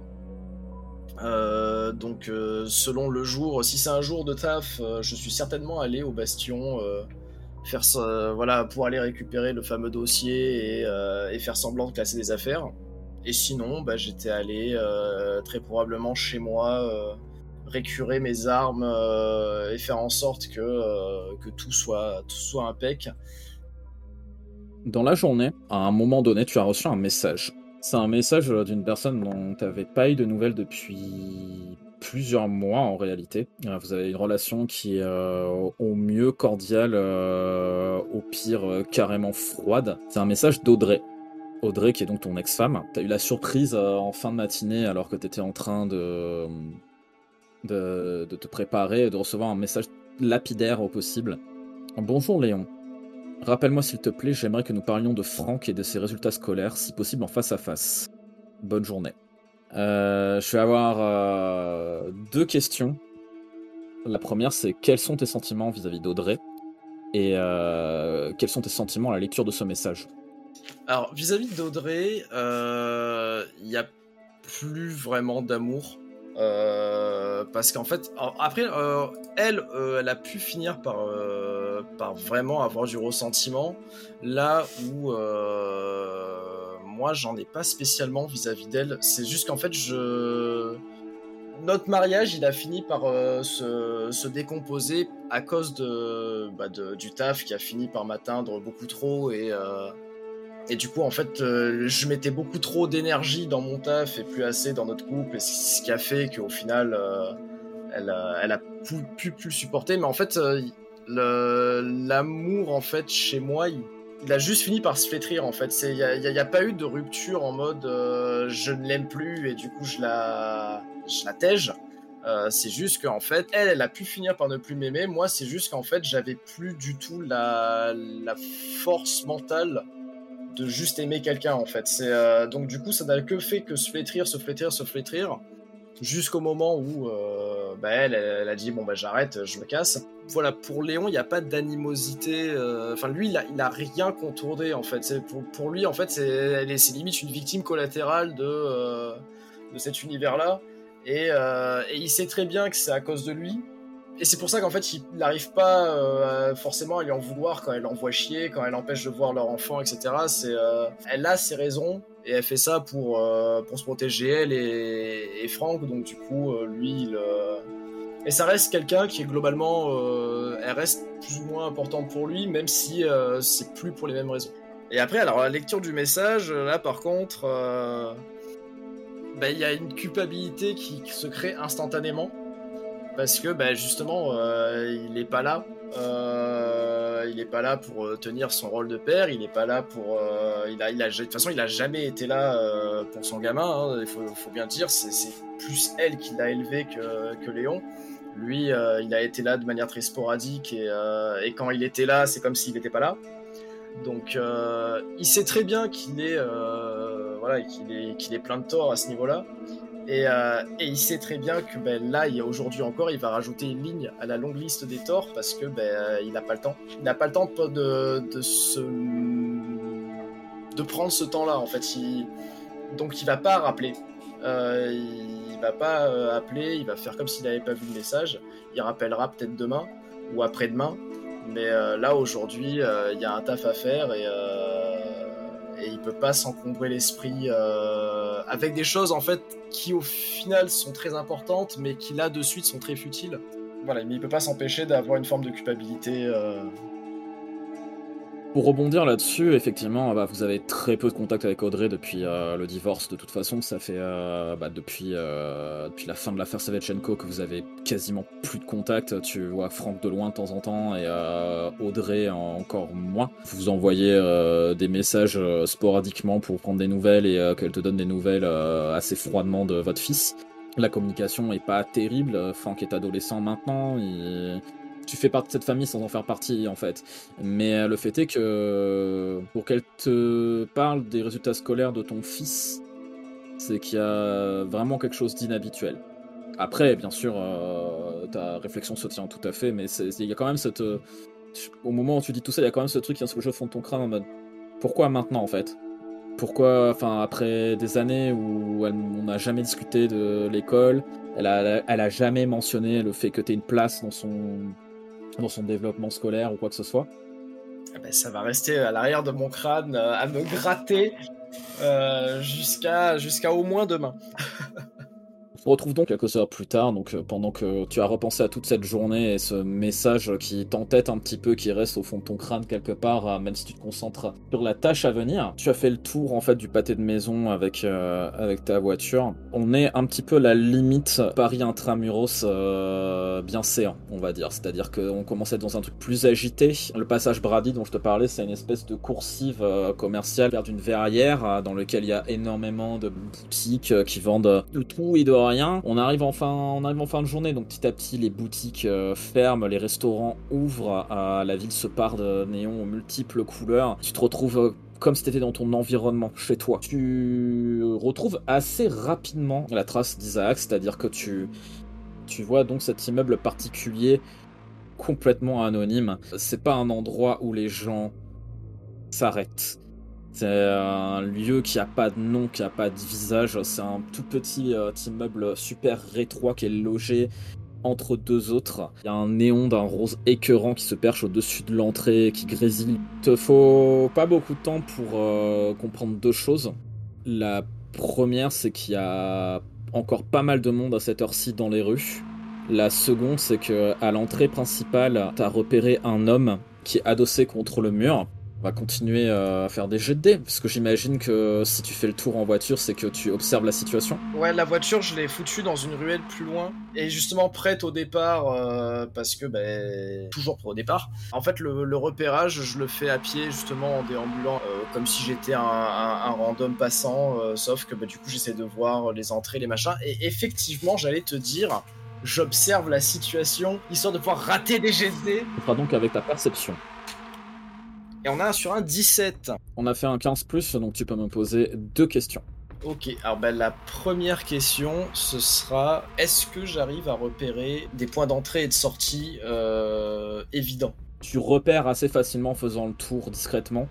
Donc selon le jour, si c'est un jour de taf, je suis certainement allé au bastion faire ça, voilà, pour aller récupérer le fameux dossier et faire semblant de classer des affaires. Et sinon, j'étais allé très probablement chez moi récurer mes armes et faire en sorte que tout soit impec. Dans la journée, à un moment donné, tu as reçu un message. C'est un message d'une personne dont tu n'avais pas eu de nouvelles depuis plusieurs mois en réalité. Vous avez une relation qui est au mieux cordiale, au pire carrément froide. C'est un message d'Audrey. Audrey qui est donc ton ex-femme. T'as eu la surprise en fin de matinée alors que t'étais en train de te préparer et de recevoir un message lapidaire au possible. Bonjour Léon. Rappelle-moi s'il te plaît, j'aimerais que nous parlions de Franck et de ses résultats scolaires, si possible en face à face. Bonne journée. Je vais avoir 2 questions. La première, c'est quels sont tes sentiments vis-à-vis d'Audrey et quels sont tes sentiments à la lecture de ce message? Alors, vis-à-vis d'Audrey, il n'y a plus vraiment d'amour. Parce qu'en fait, après, elle a pu finir par vraiment avoir du ressentiment, là où moi, j'en ai pas spécialement vis-à-vis d'elle. C'est juste qu'en fait, notre mariage, il a fini par se décomposer à cause du taf qui a fini par m'atteindre beaucoup trop et du coup, en fait, je mettais beaucoup trop d'énergie dans mon taf et plus assez dans notre couple, et ce qui a fait qu'au final, elle a pu plus le supporter. Mais en fait, l'amour, en fait, chez moi, il a juste fini par se flétrir, en fait. Il y a pas eu de rupture en mode je ne l'aime plus et du coup, je la tège. C'est juste qu'en fait, elle a pu finir par ne plus m'aimer. Moi, c'est juste qu'en fait, j'avais plus du tout la force mentale de juste aimer quelqu'un, en fait. Donc du coup, ça n'a que fait que se flétrir, jusqu'au moment où elle a dit bon j'arrête, je me casse. Voilà, pour Léon, il n'y a pas d'animosité. Enfin, lui, il a rien contourné, en fait. Pour lui, en fait, c'est limite une victime collatérale de cet univers-là. Et il sait très bien que c'est à cause de lui. Et c'est pour ça qu'en fait, il n'arrive pas forcément à lui en vouloir quand elle l'envoie chier, quand elle empêche de voir leur enfant, etc. Elle a ses raisons et elle fait ça pour se protéger, elle et Franck. Donc du coup, lui, et ça reste quelqu'un qui est globalement, elle reste plus ou moins importante pour lui, même si c'est plus pour les mêmes raisons. Et après, alors la lecture du message, là par contre, il y a une culpabilité qui se crée instantanément. Parce que justement, il n'est pas là. Il n'est pas là pour tenir son rôle de père. Il n'est pas là pour. De toute façon, il n'a jamais été là pour son gamin. Hein, il faut bien le dire. C'est plus elle qui l'a élevé que Léon. Lui, il a été là de manière très sporadique et quand il était là, c'est comme s'il n'était pas là. Donc, il sait très bien qu'il est plein de torts à ce niveau-là. Et il sait très bien que là, aujourd'hui encore, il va rajouter une ligne à la longue liste des torts parce que il n'a pas le temps. Il n'a pas le temps de prendre ce temps-là, en fait. Donc il va pas rappeler. Il va pas appeler, il va faire comme s'il n'avait pas vu le message. Il rappellera peut-être demain ou après-demain. Mais là, aujourd'hui, il y a un taf à faire et il peut pas s'encombrer l'esprit avec des choses en fait qui au final sont très importantes mais qui là de suite sont très futiles. Voilà, mais il peut pas s'empêcher d'avoir une forme de culpabilité. Pour rebondir là-dessus, effectivement, vous avez très peu de contact avec Audrey depuis le divorce. De toute façon, ça fait depuis la fin de l'affaire Savchenko que vous avez quasiment plus de contact. Tu vois Franck de loin de temps en temps et Audrey encore moins. Vous vous envoyez des messages sporadiquement pour prendre des nouvelles et qu'elle te donne des nouvelles assez froidement de votre fils. La communication est pas terrible. Franck est adolescent maintenant. Tu fais partie de cette famille sans en faire partie en fait. Mais le fait est que pour qu'elle te parle des résultats scolaires de ton fils, c'est qu'il y a vraiment quelque chose d'inhabituel. Après, bien sûr, ta réflexion se tient tout à fait, mais il y a quand même au moment où tu dis tout ça, il y a quand même ce truc qui vient se coucher au fond de ton crâne en mode pourquoi maintenant en fait ? Pourquoi, après des années où on n'a jamais discuté de l'école, elle a jamais mentionné le fait que tu aies une place dans son développement scolaire ou quoi que ce soit. Ça va rester à l'arrière de mon crâne à me gratter jusqu'à au moins demain. On se retrouve donc quelques heures plus tard, donc pendant que tu as repensé à toute cette journée et ce message qui t'entête un petit peu, qui reste au fond de ton crâne quelque part, même si tu te concentres sur la tâche à venir. Tu as fait le tour en fait du pâté de maison avec ta voiture. On est un petit peu à la limite Paris intramuros bien séant, on va dire. C'est-à-dire qu'on commence à être dans un truc plus agité. Le passage Brady dont je te parlais, c'est une espèce de coursive commerciale vers d'une verrière dans lequel il y a énormément de boutiques qui vendent de tout et de rien. On arrive en fin de journée, donc petit à petit les boutiques ferment, les restaurants ouvrent, la ville se part de néons aux multiples couleurs. Tu te retrouves comme si t'étais dans ton environnement, chez toi. Tu retrouves assez rapidement la trace d'Isaac, c'est-à-dire que tu vois donc cet immeuble particulier complètement anonyme. C'est pas un endroit où les gens s'arrêtent. C'est un lieu qui a pas de nom, qui a pas de visage. C'est un tout petit immeuble super rétro qui est logé entre deux autres. Il y a un néon d'un rose écœurant qui se perche au-dessus de l'entrée, qui grésille. Il te faut pas beaucoup de temps pour comprendre deux choses. La première, c'est qu'il y a encore pas mal de monde à cette heure-ci dans les rues. La seconde, c'est que à l'entrée principale, t'as repéré un homme qui est adossé contre le mur. On va continuer à faire des jets de dés, parce que j'imagine que si tu fais le tour en voiture, c'est que tu observes la situation. Ouais, la voiture, je l'ai foutue dans une ruelle plus loin, et justement prête au départ, parce que, toujours pour au départ. En fait, le repérage, je le fais à pied, justement, en déambulant, comme si j'étais un random passant, sauf que, du coup, j'essaie de voir les entrées, les machins, et effectivement, j'allais te dire, j'observe la situation, histoire de pouvoir rater des jets de dés. Tu feras donc avec ta perception. Et on a sur un 17. On a fait un 15+, donc tu peux me poser 2 questions. Ok, alors la première question, ce sera, est-ce que j'arrive à repérer des points d'entrée et de sortie évidents ? Tu repères assez facilement en faisant le tour discrètement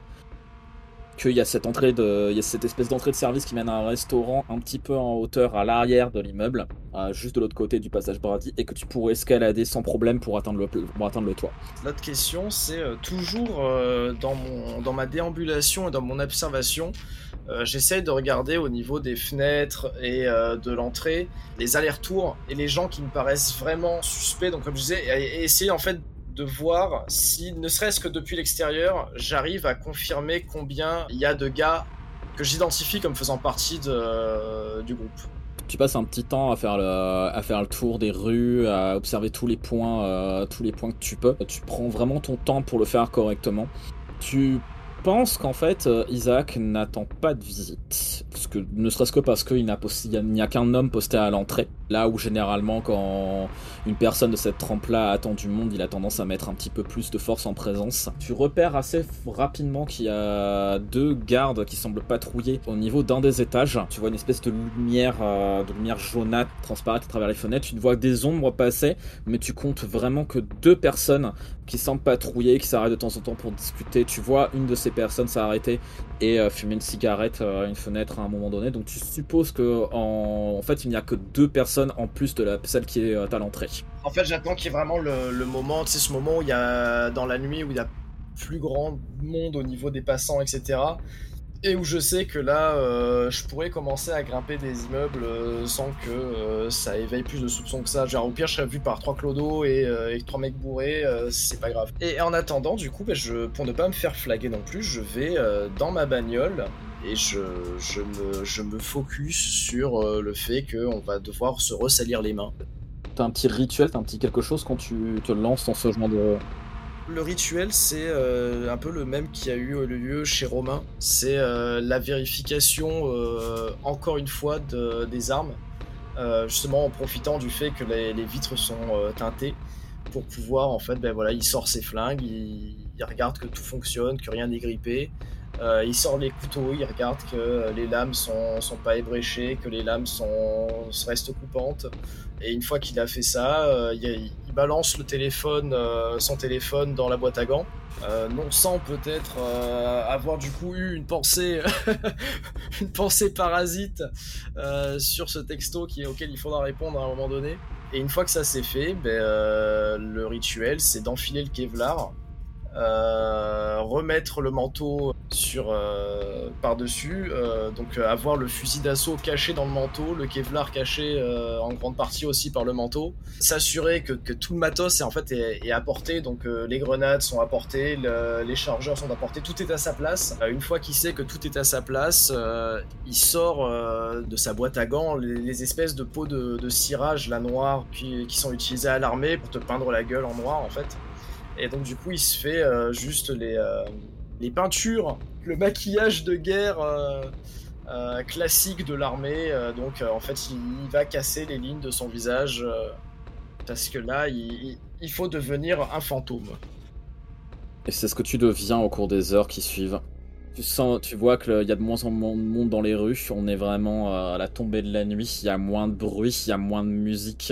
qu'il y a cette espèce d'entrée de service qui mène à un restaurant un petit peu en hauteur à l'arrière de l'immeuble, juste de l'autre côté du passage Brady, et que tu pourrais escalader sans problème pour atteindre le toit. L'autre question, c'est toujours dans ma déambulation et dans mon observation, j'essaye de regarder au niveau des fenêtres et de l'entrée, les allers-retours et les gens qui me paraissent vraiment suspects, donc comme je disais, et essayer en fait de voir si, ne serait-ce que depuis l'extérieur, j'arrive à confirmer combien il y a de gars que j'identifie comme faisant partie du groupe. Tu passes un petit temps à faire le tour des rues, à observer tous les points que tu peux. Tu prends vraiment ton temps pour le faire correctement. Tu penses qu'en fait, Isaac n'attend pas de visite. Ne serait-ce que parce qu'il n'y a qu'un homme posté à l'entrée. Là où généralement, quand une personne de cette trempe-là attend du monde, il a tendance à mettre un petit peu plus de force en présence. Tu repères assez rapidement qu'il y a 2 gardes qui semblent patrouiller au niveau d'un des étages. Tu vois une espèce de lumière jaunâtre transparaître à travers les fenêtres. Tu ne vois que des ombres passer, mais tu comptes vraiment que 2 personnes qui semblent patrouiller, qui s'arrêtent de temps en temps pour discuter. Tu vois une de ces personnes s'arrêter et fumer une cigarette à une fenêtre à un moment donné. Donc tu supposes que en fait il n'y a que 2 personnes en plus de celle qui est à l'entrée. En fait, j'attends qu'il y ait vraiment le moment, tu sais, ce moment où il y a, dans la nuit, où il y a plus grand monde au niveau des passants, etc. Et où je sais que là, je pourrais commencer à grimper des immeubles sans que ça éveille plus de soupçons que ça. Genre, au pire, je serais vu par 3 clodos et 3 mecs bourrés, c'est pas grave. Et en attendant, du coup, pour ne pas me faire flaguer non plus, je vais dans ma bagnole et je me focus sur le fait qu'on va devoir se ressalir les mains. T'as un petit rituel, t'as un petit quelque chose quand tu te lances dans ce genre de... Le rituel, c'est un peu le même qui a eu lieu chez Romain. C'est la vérification, encore une fois, des armes. Justement en profitant du fait que les vitres sont teintées. Pour pouvoir, en fait, il sort ses flingues, il regarde que tout fonctionne, que rien n'est grippé. Il sort les couteaux, il regarde que les lames sont pas ébréchées, que les lames restent coupantes. Et une fois qu'il a fait ça, il balance le téléphone, son téléphone dans la boîte à gants, non sans peut-être avoir du coup eu une pensée, une pensée parasite sur ce texto auquel il faudra répondre à un moment donné. Et une fois que ça c'est fait, le rituel c'est d'enfiler le Kevlar, remettre le manteau par-dessus, donc avoir le fusil d'assaut caché dans le manteau, le Kevlar caché en grande partie aussi par le manteau, s'assurer que tout le matos est apporté, donc les grenades sont apportées, les chargeurs sont apportés, tout est à sa place. Une fois qu'il sait que tout est à sa place, il sort de sa boîte à gants les espèces de pots de cirage là noirs qui sont utilisés à l'armée pour te peindre la gueule en noir en fait. Et donc du coup il se fait juste les peintures, le maquillage de guerre classique de l'armée. Donc en fait il va casser les lignes de son visage parce que là il faut devenir un fantôme. Et c'est ce que tu deviens au cours des heures qui suivent. Tu vois qu'il y a de moins en moins de monde dans les rues. On est vraiment à la tombée de la nuit. Il y a moins de bruit, il y a moins de musique.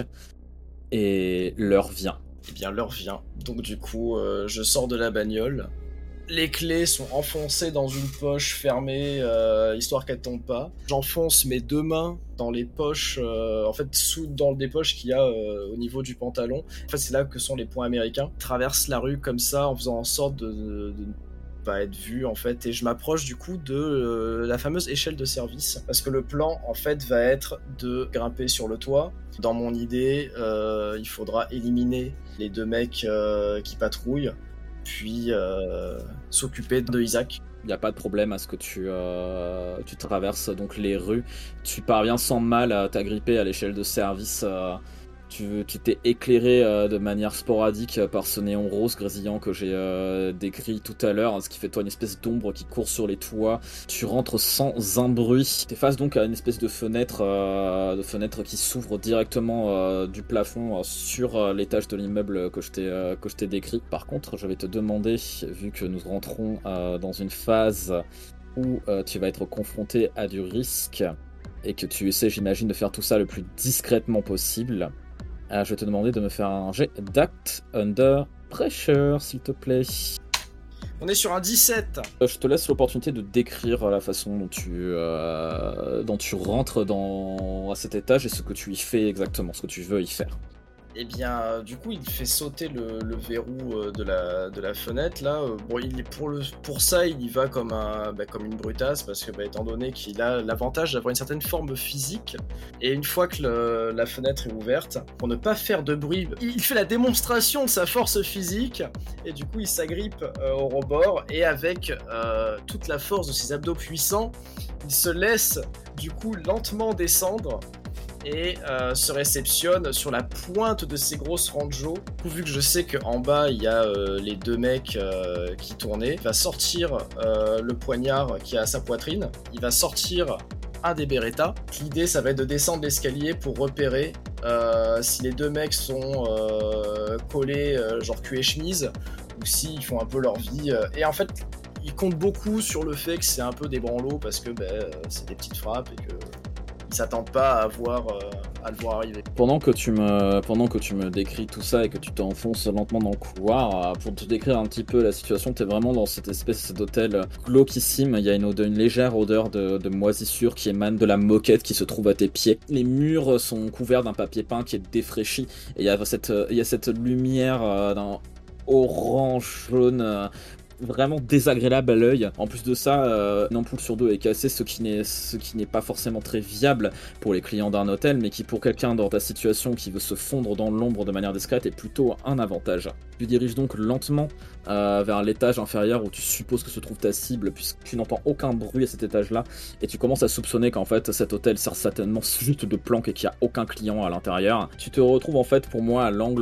Et l'heure vient. Eh bien, l'heure vient. Donc du coup, je sors de la bagnole. Les clés sont enfoncées dans une poche fermée, histoire qu'elles tombent pas. J'enfonce mes 2 mains dans les poches, dans des poches qu'il y a au niveau du pantalon. En fait, c'est là que sont les points américains. Je traverse la rue comme ça, en faisant en sorte de ne pas être vu, en fait. Et je m'approche du coup de la fameuse échelle de service. Parce que le plan, en fait, va être de grimper sur le toit. Dans mon idée, il faudra éliminer les 2 mecs qui patrouillent. Puis s'occuper de Isaac. Il n'y a pas de problème à ce que tu traverses donc les rues. Tu parviens sans mal à t'agripper à l'échelle de service. Tu t'es éclairé de manière sporadique par ce néon rose grésillant que j'ai décrit tout à l'heure, ce qui fait toi une espèce d'ombre qui court sur les toits. Tu rentres sans un bruit. Tu es face donc à une espèce de fenêtre qui s'ouvre directement du plafond sur l'étage de l'immeuble que je t'ai décrit. Par contre, je vais te demander, vu que nous rentrons dans une phase où tu vas être confronté à du risque et que tu essaies, j'imagine, de faire tout ça le plus discrètement possible, je vais te demander de me faire un jet d'Act Under Pressure, s'il te plaît. On est sur un 17. Je te laisse l'opportunité de décrire la façon dont tu rentres à cet étage et ce que tu y fais exactement, ce que tu veux y faire. Et bien, du coup, il fait sauter le verrou de la fenêtre, là. Bon, pour ça, il y va comme une brutasse, parce que, étant donné qu'il a l'avantage d'avoir une certaine forme physique, et une fois que la fenêtre est ouverte, pour ne pas faire de bruit, il fait la démonstration de sa force physique, et du coup, il s'agrippe au rebord, et avec toute la force de ses abdos puissants, il se laisse, du coup, lentement descendre, et se réceptionne sur la pointe de ses grosses ranjos. Vu que je sais qu'en bas il y a les 2 mecs qui tournaient, il va sortir le poignard qui est à sa poitrine, il va sortir un des Beretta. L'idée, ça va être de descendre l'escalier pour repérer si les 2 mecs sont collés genre cul et chemise, ou s'ils font un peu leur vie. Et en fait, il compte beaucoup sur le fait que c'est un peu des branlos, parce que c'est des petites frappes et que ils s'attendent pas à le voir arriver. Pendant que tu me décris tout ça et que tu t'enfonces lentement dans le couloir, pour te décrire un petit peu la situation, t'es vraiment dans cette espèce d'hôtel glauquissime. Il y a une légère odeur de moisissure qui émane de la moquette qui se trouve à tes pieds. Les murs sont couverts d'un papier peint qui est défraîchi et il y a cette lumière d'un orange jaune vraiment désagréable à l'œil. En plus de ça, une ampoule sur 2 est cassée, ce qui n'est pas forcément très viable pour les clients d'un hôtel, mais qui pour quelqu'un dans ta situation qui veut se fondre dans l'ombre de manière discrète est plutôt un avantage. Tu diriges donc lentement vers l'étage inférieur où tu supposes que se trouve ta cible, puisque tu n'entends aucun bruit à cet étage-là, et tu commences à soupçonner qu'en fait cet hôtel sert certainement juste de planque et qu'il n'y a aucun client à l'intérieur. Tu te retrouves en fait pour moi à l'angle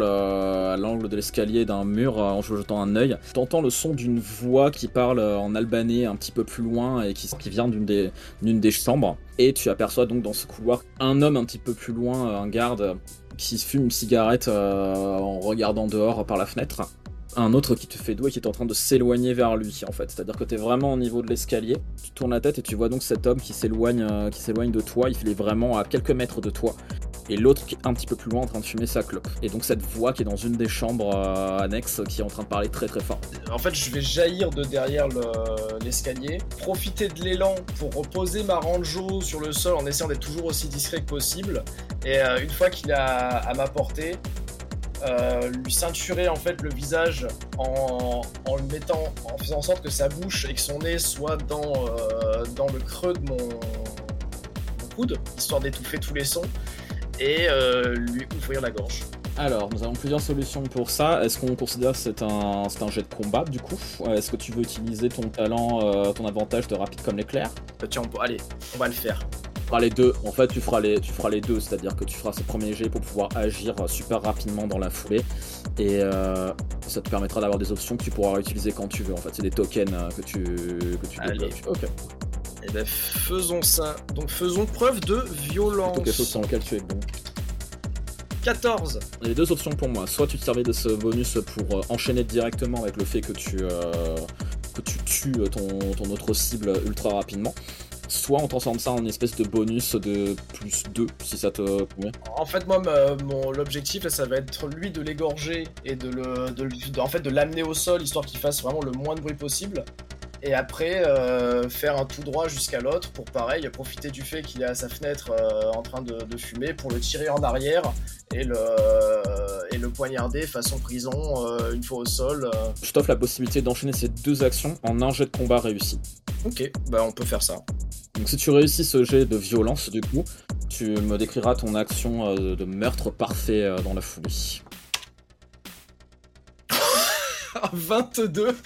de l'escalier d'un mur en jetant un œil. Tu entends le son d'une voix qui parle en albanais un petit peu plus loin et qui vient d'une des chambres, et tu aperçois donc dans ce couloir un homme un petit peu plus loin, un garde qui fume une cigarette en regardant dehors par la fenêtre. Un autre qui te fait dos et qui est en train de s'éloigner vers lui en fait, c'est-à-dire que t'es vraiment au niveau de l'escalier, tu tournes la tête et tu vois donc cet homme qui s'éloigne de toi, il est vraiment à quelques mètres de toi, et l'autre qui est un petit peu plus loin en train de fumer sa clope, et donc cette voix qui est dans une des chambres annexes qui est en train de parler très très fort. En fait, je vais jaillir de derrière l'escalier, profiter de l'élan pour reposer ma ranjo sur le sol en essayant d'être toujours aussi discret que possible, et une fois qu'il est à ma portée, lui ceinturer en fait le visage en faisant en sorte que sa bouche et que son nez soient dans le creux de mon coude, histoire d'étouffer tous les sons, et lui ouvrir la gorge. Alors, nous avons plusieurs solutions pour ça. Est-ce qu'on considère que c'est un jet de combat du coup ? Est-ce que tu veux utiliser ton talent, ton avantage de rapide comme l'éclair ? Tiens, allez, on va le faire. Tu feras les deux. En fait, tu feras les deux, c'est-à-dire que tu feras ce premier jet pour pouvoir agir super rapidement dans la foulée, et ça te permettra d'avoir des options que tu pourras réutiliser quand tu veux. En fait, c'est des tokens que tu débloques. Ok. Et ben faisons ça. Donc faisons preuve de violence. C'est quelque chose sur lequel tu es bon. 14. Il y a les deux options pour moi. Soit tu te servais de ce bonus pour enchaîner directement avec le fait que tu tue ton autre cible ultra rapidement. Soit on transforme ça en une espèce de bonus de plus 2, si ça te convient. En fait, moi, l'objectif, là, ça va être lui de l'égorger et de l'amener au sol, histoire qu'il fasse vraiment le moins de bruit possible. Et après, faire un tout droit jusqu'à l'autre pour, pareil, profiter du fait qu'il est à sa fenêtre en train de fumer pour le tirer en arrière et le poignarder façon prison une fois au sol. Je t'offre la possibilité d'enchaîner ces 2 actions en un jet de combat réussi. Ok, bah on peut faire ça. Donc si tu réussis ce jet de violence, du coup, tu me décriras ton action de meurtre parfait dans la foulée. 22.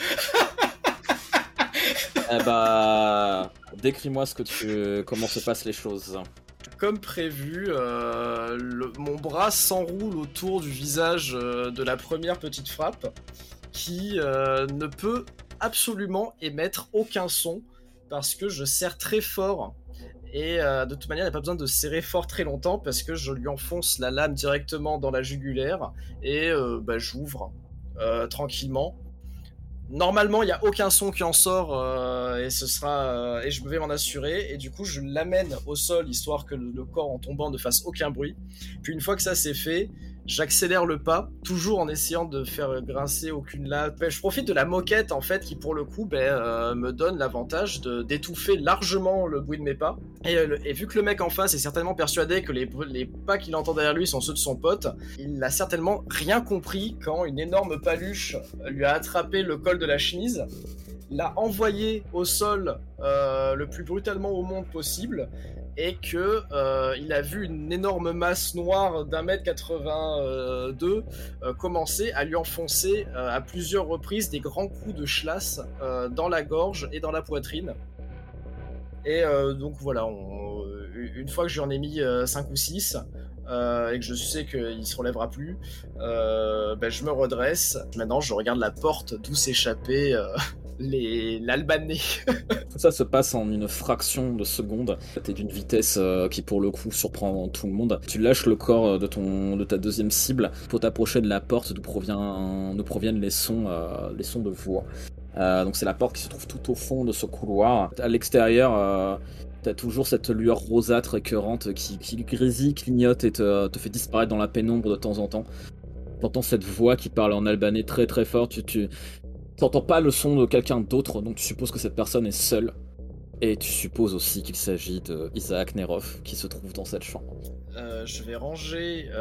Eh bah, décris-moi comment se passent les choses. Comme prévu, mon bras s'enroule autour du visage de la première petite frappe qui ne peut absolument émettre aucun son parce que je serre très fort et de toute manière il n'y a pas besoin de serrer fort très longtemps parce que je lui enfonce la lame directement dans la jugulaire et j'ouvre tranquillement. Normalement, il n'y a aucun son qui en sort et je vais m'en assurer. Et du coup, je l'amène au sol histoire que le corps en tombant ne fasse aucun bruit. Puis une fois que ça c'est fait, j'accélère le pas, toujours en essayant de faire grincer aucune lame. Je profite de la moquette en fait qui pour le coup me donne l'avantage d'étouffer largement le bruit de mes pas. Et vu que le mec en face est certainement persuadé que les pas qu'il entend derrière lui sont ceux de son pote, il n'a certainement rien compris quand une énorme paluche lui a attrapé le col de la chemise, l'a envoyé au sol le plus brutalement au monde possible, et que il a vu une énorme masse noire d'1m82 commencer à lui enfoncer à plusieurs reprises des grands coups de schlass dans la gorge et dans la poitrine. Et donc voilà, une fois que j'en ai mis 5 ou 6 et que je sais qu'il se relèvera plus, je me redresse. Maintenant je regarde la porte d'où s'échappaient l'Albanais. Tout ça se passe en une fraction de seconde. T'es d'une vitesse qui pour le coup surprend tout le monde. Tu lâches le corps de ta deuxième cible pour t'approcher de la porte d'où proviennent les sons de voix. Donc c'est la porte qui se trouve tout au fond de ce couloir. À l'extérieur, t'as toujours cette lueur rosâtre écœurante qui grésille, clignote et te fait disparaître dans la pénombre de temps en temps. T'entends cette voix qui parle en albanais très très fort. Tu t'entends pas le son de quelqu'un d'autre, donc tu supposes que cette personne est seule. Et tu supposes aussi qu'il s'agit de Isaac Nerov qui se trouve dans cette chambre. Je vais ranger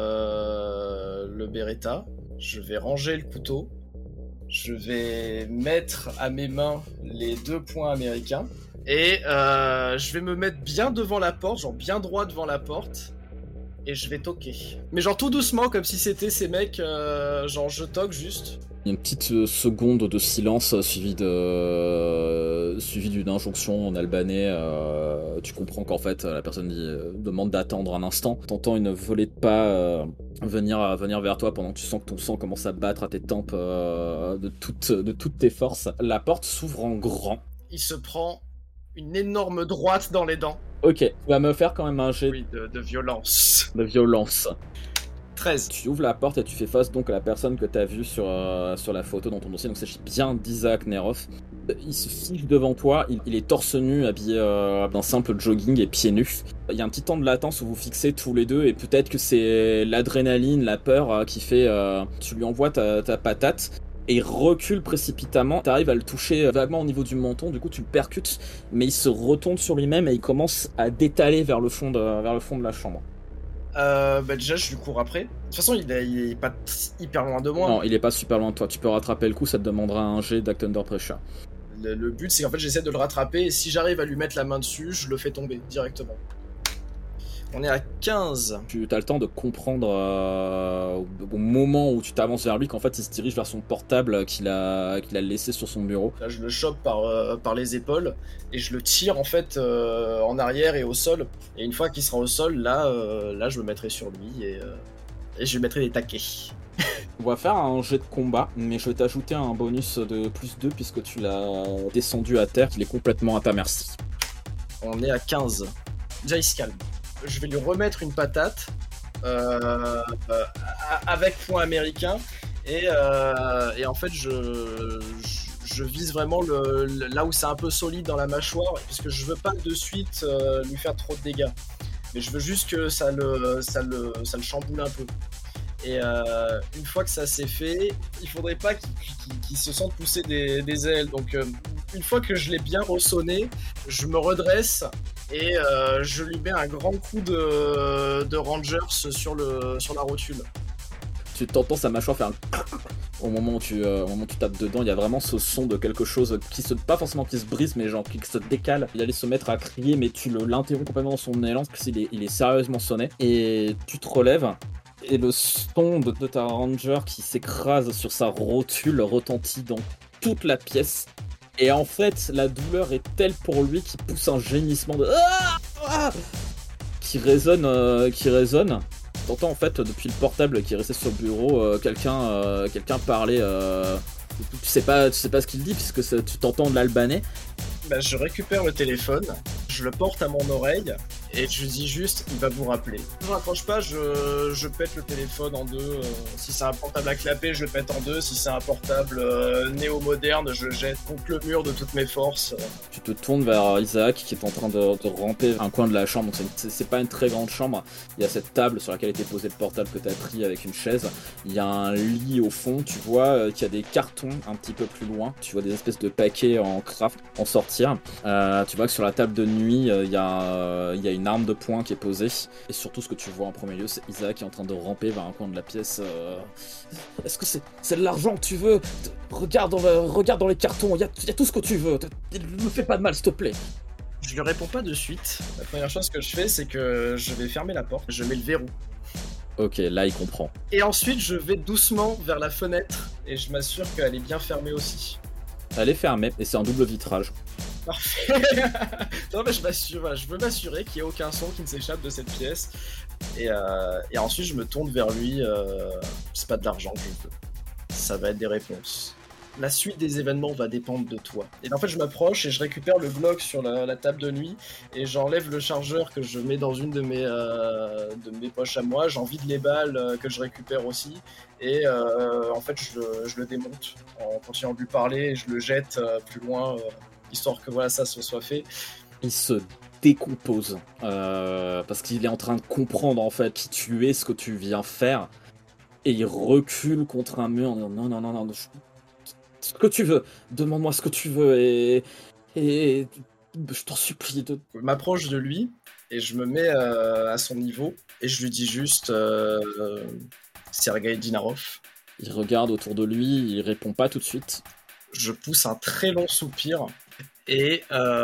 le Beretta, je vais ranger le couteau, je vais mettre à mes mains les 2 poings américains et je vais me mettre bien devant la porte, genre bien droit devant la porte. Et je vais toquer. Mais genre tout doucement, comme si c'était ces mecs, genre je toque juste. Il y a une petite seconde de silence suivie d'une injonction en albanais. Tu comprends qu'en fait la personne demande d'attendre un instant. T'entends une volée de pas venir vers toi pendant que tu sens que ton sang commence à battre à tes tempes de toutes tes forces. La porte s'ouvre en grand. Il se prend une énorme droite dans les dents. Ok, tu vas me faire quand même un jet de violence. De violence. 13. Tu ouvres la porte et tu fais face donc à la personne que tu as vue sur la photo dans ton dossier. Donc c'est bien d'Isaac Nerov. Il se fige devant toi, il est torse nu, habillé d'un simple jogging et pieds nus. Il y a un petit temps de latence où vous fixez tous les deux et peut-être que c'est l'adrénaline, la peur qui fait... tu lui envoies ta patate. Et il recule précipitamment, t'arrives à le toucher vaguement au niveau du menton, du coup tu le percutes, mais il se retourne sur lui-même et il commence à détaler vers le fond de la chambre. Déjà je lui cours après. De toute façon il est pas hyper loin de moi. Non, il est pas super loin de toi, tu peux rattraper le coup, ça te demandera un jet d'Act Under Pressure. Le but c'est qu'en fait j'essaie de le rattraper et si j'arrive à lui mettre la main dessus, je le fais tomber directement. On est à 15. Tu as le temps de comprendre au moment où tu t'avances vers lui qu'en fait il se dirige vers son portable qu'il a laissé sur son bureau. Là je le chope par les épaules et je le tire en fait en arrière et au sol. Et une fois qu'il sera au sol, là je me mettrai sur lui et je lui mettrai des taquets. On va faire un jet de combat, mais je vais t'ajouter un bonus de plus 2 puisque tu l'as descendu à terre, qu'il est complètement à ta merci. On est à 15. Déjà il se calme. Je vais lui remettre une patate avec poing américain et en fait je Je vise vraiment là où c'est un peu solide dans la mâchoire, parce que je veux pas de suite lui faire trop de dégâts. Mais je veux juste que ça le chamboule un peu. Et une fois que ça s'est fait, il faudrait pas qu'il se sente pousser des ailes. Donc une fois que je l'ai bien ressonné, je me redresse et je lui mets un grand coup de Rangers sur la rotule. Tu t'entends sa mâchoire faire un... Au moment où tu tapes dedans, il y a vraiment ce son de quelque chose pas forcément qui se brise, mais genre qui se décale. Il allait se mettre à crier, mais tu l'interromps complètement dans son élan, parce qu'il est sérieusement sonné. Et tu te relèves, et le son de ta Ranger qui s'écrase sur sa rotule retentit dans toute la pièce. Et en fait, la douleur est telle pour lui qu'il pousse un gémissement de... qui résonne. T'entends en fait depuis le portable qui est resté sur le bureau quelqu'un parler. Tu sais pas ce qu'il dit puisque tu t'entends de l'albanais. Bah, je récupère le téléphone, je le porte à mon oreille et je dis juste il va vous rappeler. Je raccroche pas, je pète le téléphone en deux. Si c'est un portable à clapper, je le pète en deux. Si c'est un portable néo-moderne, je le jette contre le mur de toutes mes forces. Tu te tournes vers Isaac qui est en train de ramper un coin de la chambre. Donc c'est pas une très grande chambre. Il y a cette table sur laquelle était posé le portable que tu as pris avec une chaise. Il y a un lit au fond. Tu vois qu'il y a des cartons un petit peu plus loin. Tu vois des espèces de paquets en craft en sortir. Tu vois que sur la table de nuit, il y a une arme de poing qui est posée. Et surtout, ce que tu vois en premier lieu, c'est Isaac qui est en train de ramper vers un coin de la pièce. Est-ce que c'est de l'argent que tu veux? Regarde dans les cartons, il y a tout ce que tu veux. Ne me fais pas de mal, s'il te plaît. Je lui réponds pas de suite. La première chose que je fais, c'est que je vais fermer la porte. Je mets le verrou. Ok, là il comprend. Et ensuite, je vais doucement vers la fenêtre et je m'assure qu'elle est bien fermée aussi. Elle est fermée et c'est un double vitrage. Parfait. Non mais je veux m'assurer qu'il n'y ait aucun son qui ne s'échappe de cette pièce. Et ensuite je me tourne vers lui. C'est pas de l'argent que je veux. Ça va être des réponses. La suite des événements va dépendre de toi. Et en fait je m'approche et je récupère le Glock sur la table de nuit. Et j'enlève le chargeur que je mets dans une de mes poches à moi. J'en vide les balles que je récupère aussi. Et en fait je le démonte en continuant de lui parler. Et je le jette plus loin. Histoire que voilà, ça se soit fait. Il se décompose parce qu'il est en train de comprendre en fait qui tu es, ce que tu viens faire, et il recule contre un mur en disant non, ce que tu veux, demande-moi ce que tu veux et je t'en supplie de... Je m'approche de lui et je me mets à son niveau et je lui dis juste Sergei Dinarov. Il regarde autour de lui, il répond pas tout de suite. Je pousse un très long soupir. Et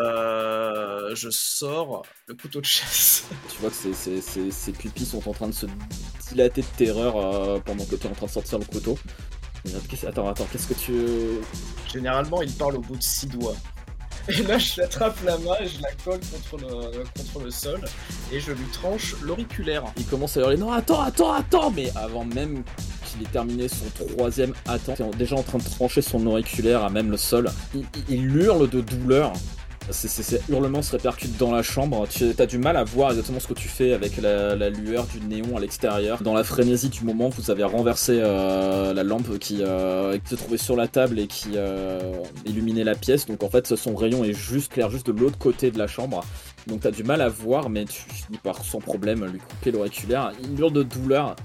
je sors le couteau de chasse. Tu vois que ses pupilles sont en train de se dilater de terreur pendant que tu es en train de sortir le couteau. Attends, qu'est-ce que tu... Généralement, il parle au bout de 6 doigts. Et là, je l'attrape la main et je la colle contre le sol. Et je lui tranche l'auriculaire. Il commence à hurler, non, attends. Mais avant même qu'il ait terminé son troisième attends, il est déjà en train de trancher son auriculaire à même le sol. Il hurle de douleur. Ces hurlements se répercutent dans la chambre. Tu as du mal à voir exactement ce que tu fais avec la lueur du néon à l'extérieur. Dans la frénésie du moment, vous avez renversé la lampe qui se trouvait sur la table et qui illuminait la pièce. Donc en fait, son rayon est clair juste de l'autre côté de la chambre. Donc t'as du mal à voir, mais tu finis par sans problème lui couper l'auriculaire. Il hurle de douleur.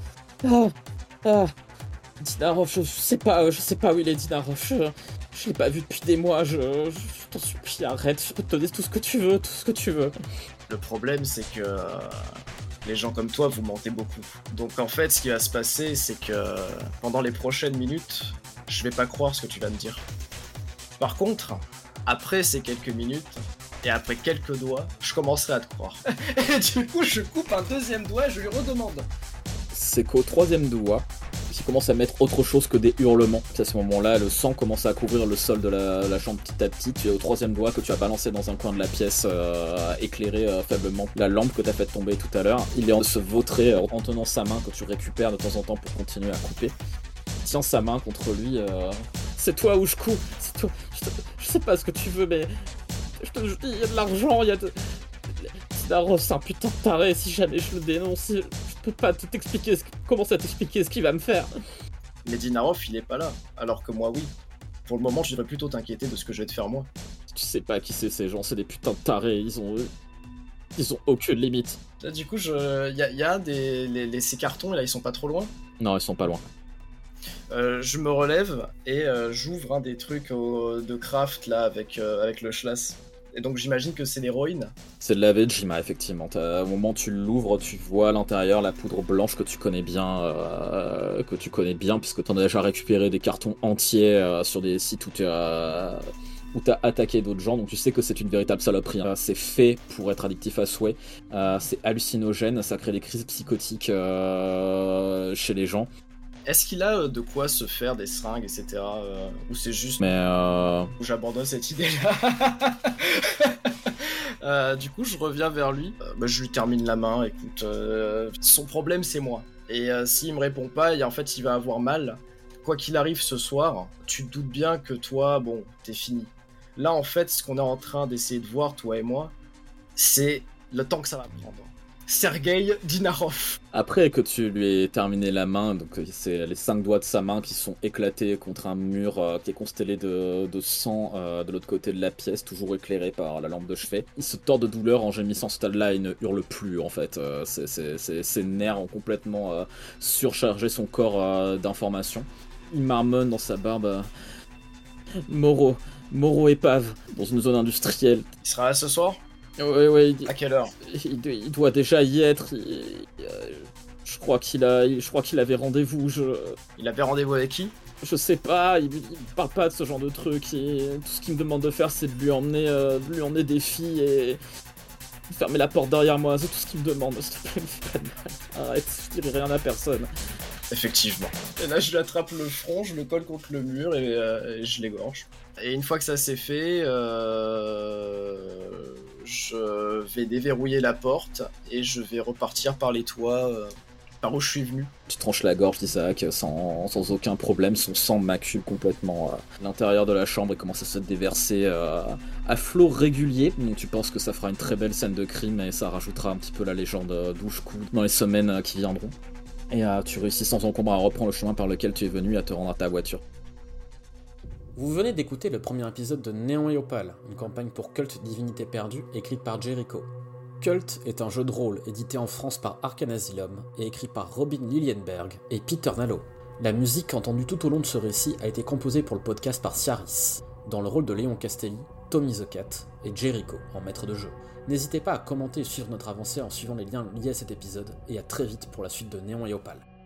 Dinarov, je sais pas où il est, Dinarov. Je l'ai pas vu depuis des mois, je t'en supplie, arrête, je peux te donner tout ce que tu veux. Le problème, c'est que les gens comme toi, vous mentez beaucoup. Donc en fait, ce qui va se passer, c'est que pendant les prochaines minutes, je vais pas croire ce que tu vas me dire. Par contre, après ces quelques minutes, et après quelques doigts, je commencerai à te croire. Et du coup, je coupe un deuxième doigt et je lui redemande. C'est qu'au troisième doigt, qui commence à mettre autre chose que des hurlements. À ce moment-là, le sang commence à couvrir le sol de la chambre petit à petit. Tu es au troisième doigt que tu as balancé dans un coin de la pièce, éclairé faiblement la lampe que tu as fait tomber tout à l'heure. Il est en train de se vautrer en tenant sa main que tu récupères de temps en temps pour continuer à couper. Tiens sa main contre lui. C'est toi où je coupe. C'est toi. Je sais pas ce que tu veux, mais il y a de l'argent, il y a de... Dinarov, c'est un putain de taré. Si jamais je le dénonce, je peux pas t'expliquer comment ça t'expliquer ce qu'il va me faire. Mais Dinarov, il est pas là, alors que moi, oui. Pour le moment, je devrais plutôt t'inquiéter de ce que je vais te faire moi. Tu sais pas qui c'est ces gens, c'est des putains de tarés, ils ont aucune limite. Là, du coup, y a ces cartons, là, ils sont pas trop loin. Non, ils sont pas loin. Je me relève et j'ouvre un des trucs de craft là avec le schlass. Et donc j'imagine que c'est l'héroïne. C'est de la Vegima, effectivement. Au moment où tu l'ouvres, tu vois à l'intérieur la poudre blanche que tu connais bien, puisque tu en as déjà récupéré des cartons entiers sur des sites où t'as attaqué d'autres gens, donc tu sais que c'est une véritable saloperie. Hein. C'est fait pour être addictif à souhait, c'est hallucinogène, ça crée des crises psychotiques chez les gens. Est-ce qu'il a de quoi se faire des seringues, etc. Ou c'est juste... Mais où j'abandonne cette idée-là. Du coup, je reviens vers lui. Je lui termine la main. Écoute, son problème, c'est moi. Et s'il me répond pas, en fait, il va avoir mal. Quoi qu'il arrive ce soir, tu te doutes bien que toi, bon, t'es fini. Là, en fait, ce qu'on est en train d'essayer de voir, toi et moi, c'est le temps que ça va prendre. Sergei Dinarov. Après que tu lui aies terminé la main, donc c'est les 5 doigts de sa main qui sont éclatés contre un mur qui est constellé de sang de l'autre côté de la pièce, toujours éclairé par la lampe de chevet. Il se tord de douleur en gémissant ce stade-là et ne hurle plus en fait. Ses nerfs ont complètement surchargé son corps d'informations. Il marmonne dans sa barbe Moreau épave, dans une zone industrielle. Il sera là ce soir ? Ouais. À quelle heure ? Il doit déjà y être. Je crois qu'il avait rendez-vous. Il avait rendez-vous avec qui ? Je sais pas. Il parle pas de ce genre de truc. Tout ce qu'il me demande de faire, c'est de lui emmener des filles et fermer la porte derrière moi. C'est tout ce qu'il me demande. S'il te plaît, me fais pas de mal. Arrête. Je dirai rien à personne. Effectivement. Et là, je lui attrape le front, je le colle contre le mur et je l'égorge. Et une fois que ça s'est fait, je vais déverrouiller la porte et je vais repartir par les toits par où je suis venu. Tu tranches la gorge d'Isaac sans aucun problème, son sang macule complètement l'intérieur de la chambre et commence à se déverser à flot régulier. Donc tu penses que ça fera une très belle scène de crime et ça rajoutera un petit peu la légende douche-coup dans les semaines qui viendront. Et tu réussis sans encombre à reprendre le chemin par lequel tu es venu et à te rendre à ta voiture. Vous venez d'écouter le premier épisode de Néon et Opale, une campagne pour Cult Divinité Perdue écrite par Jericho. Cult est un jeu de rôle édité en France par Arcane Asylum et écrit par Robin Lilienberg et Peter Nallo. La musique entendue tout au long de ce récit a été composée pour le podcast par Ciaris, dans le rôle de Léon Castelli, Tommy the Cat et Jericho en maître de jeu. N'hésitez pas à commenter et suivre notre avancée en suivant les liens liés à cet épisode, et à très vite pour la suite de Néon et Opale.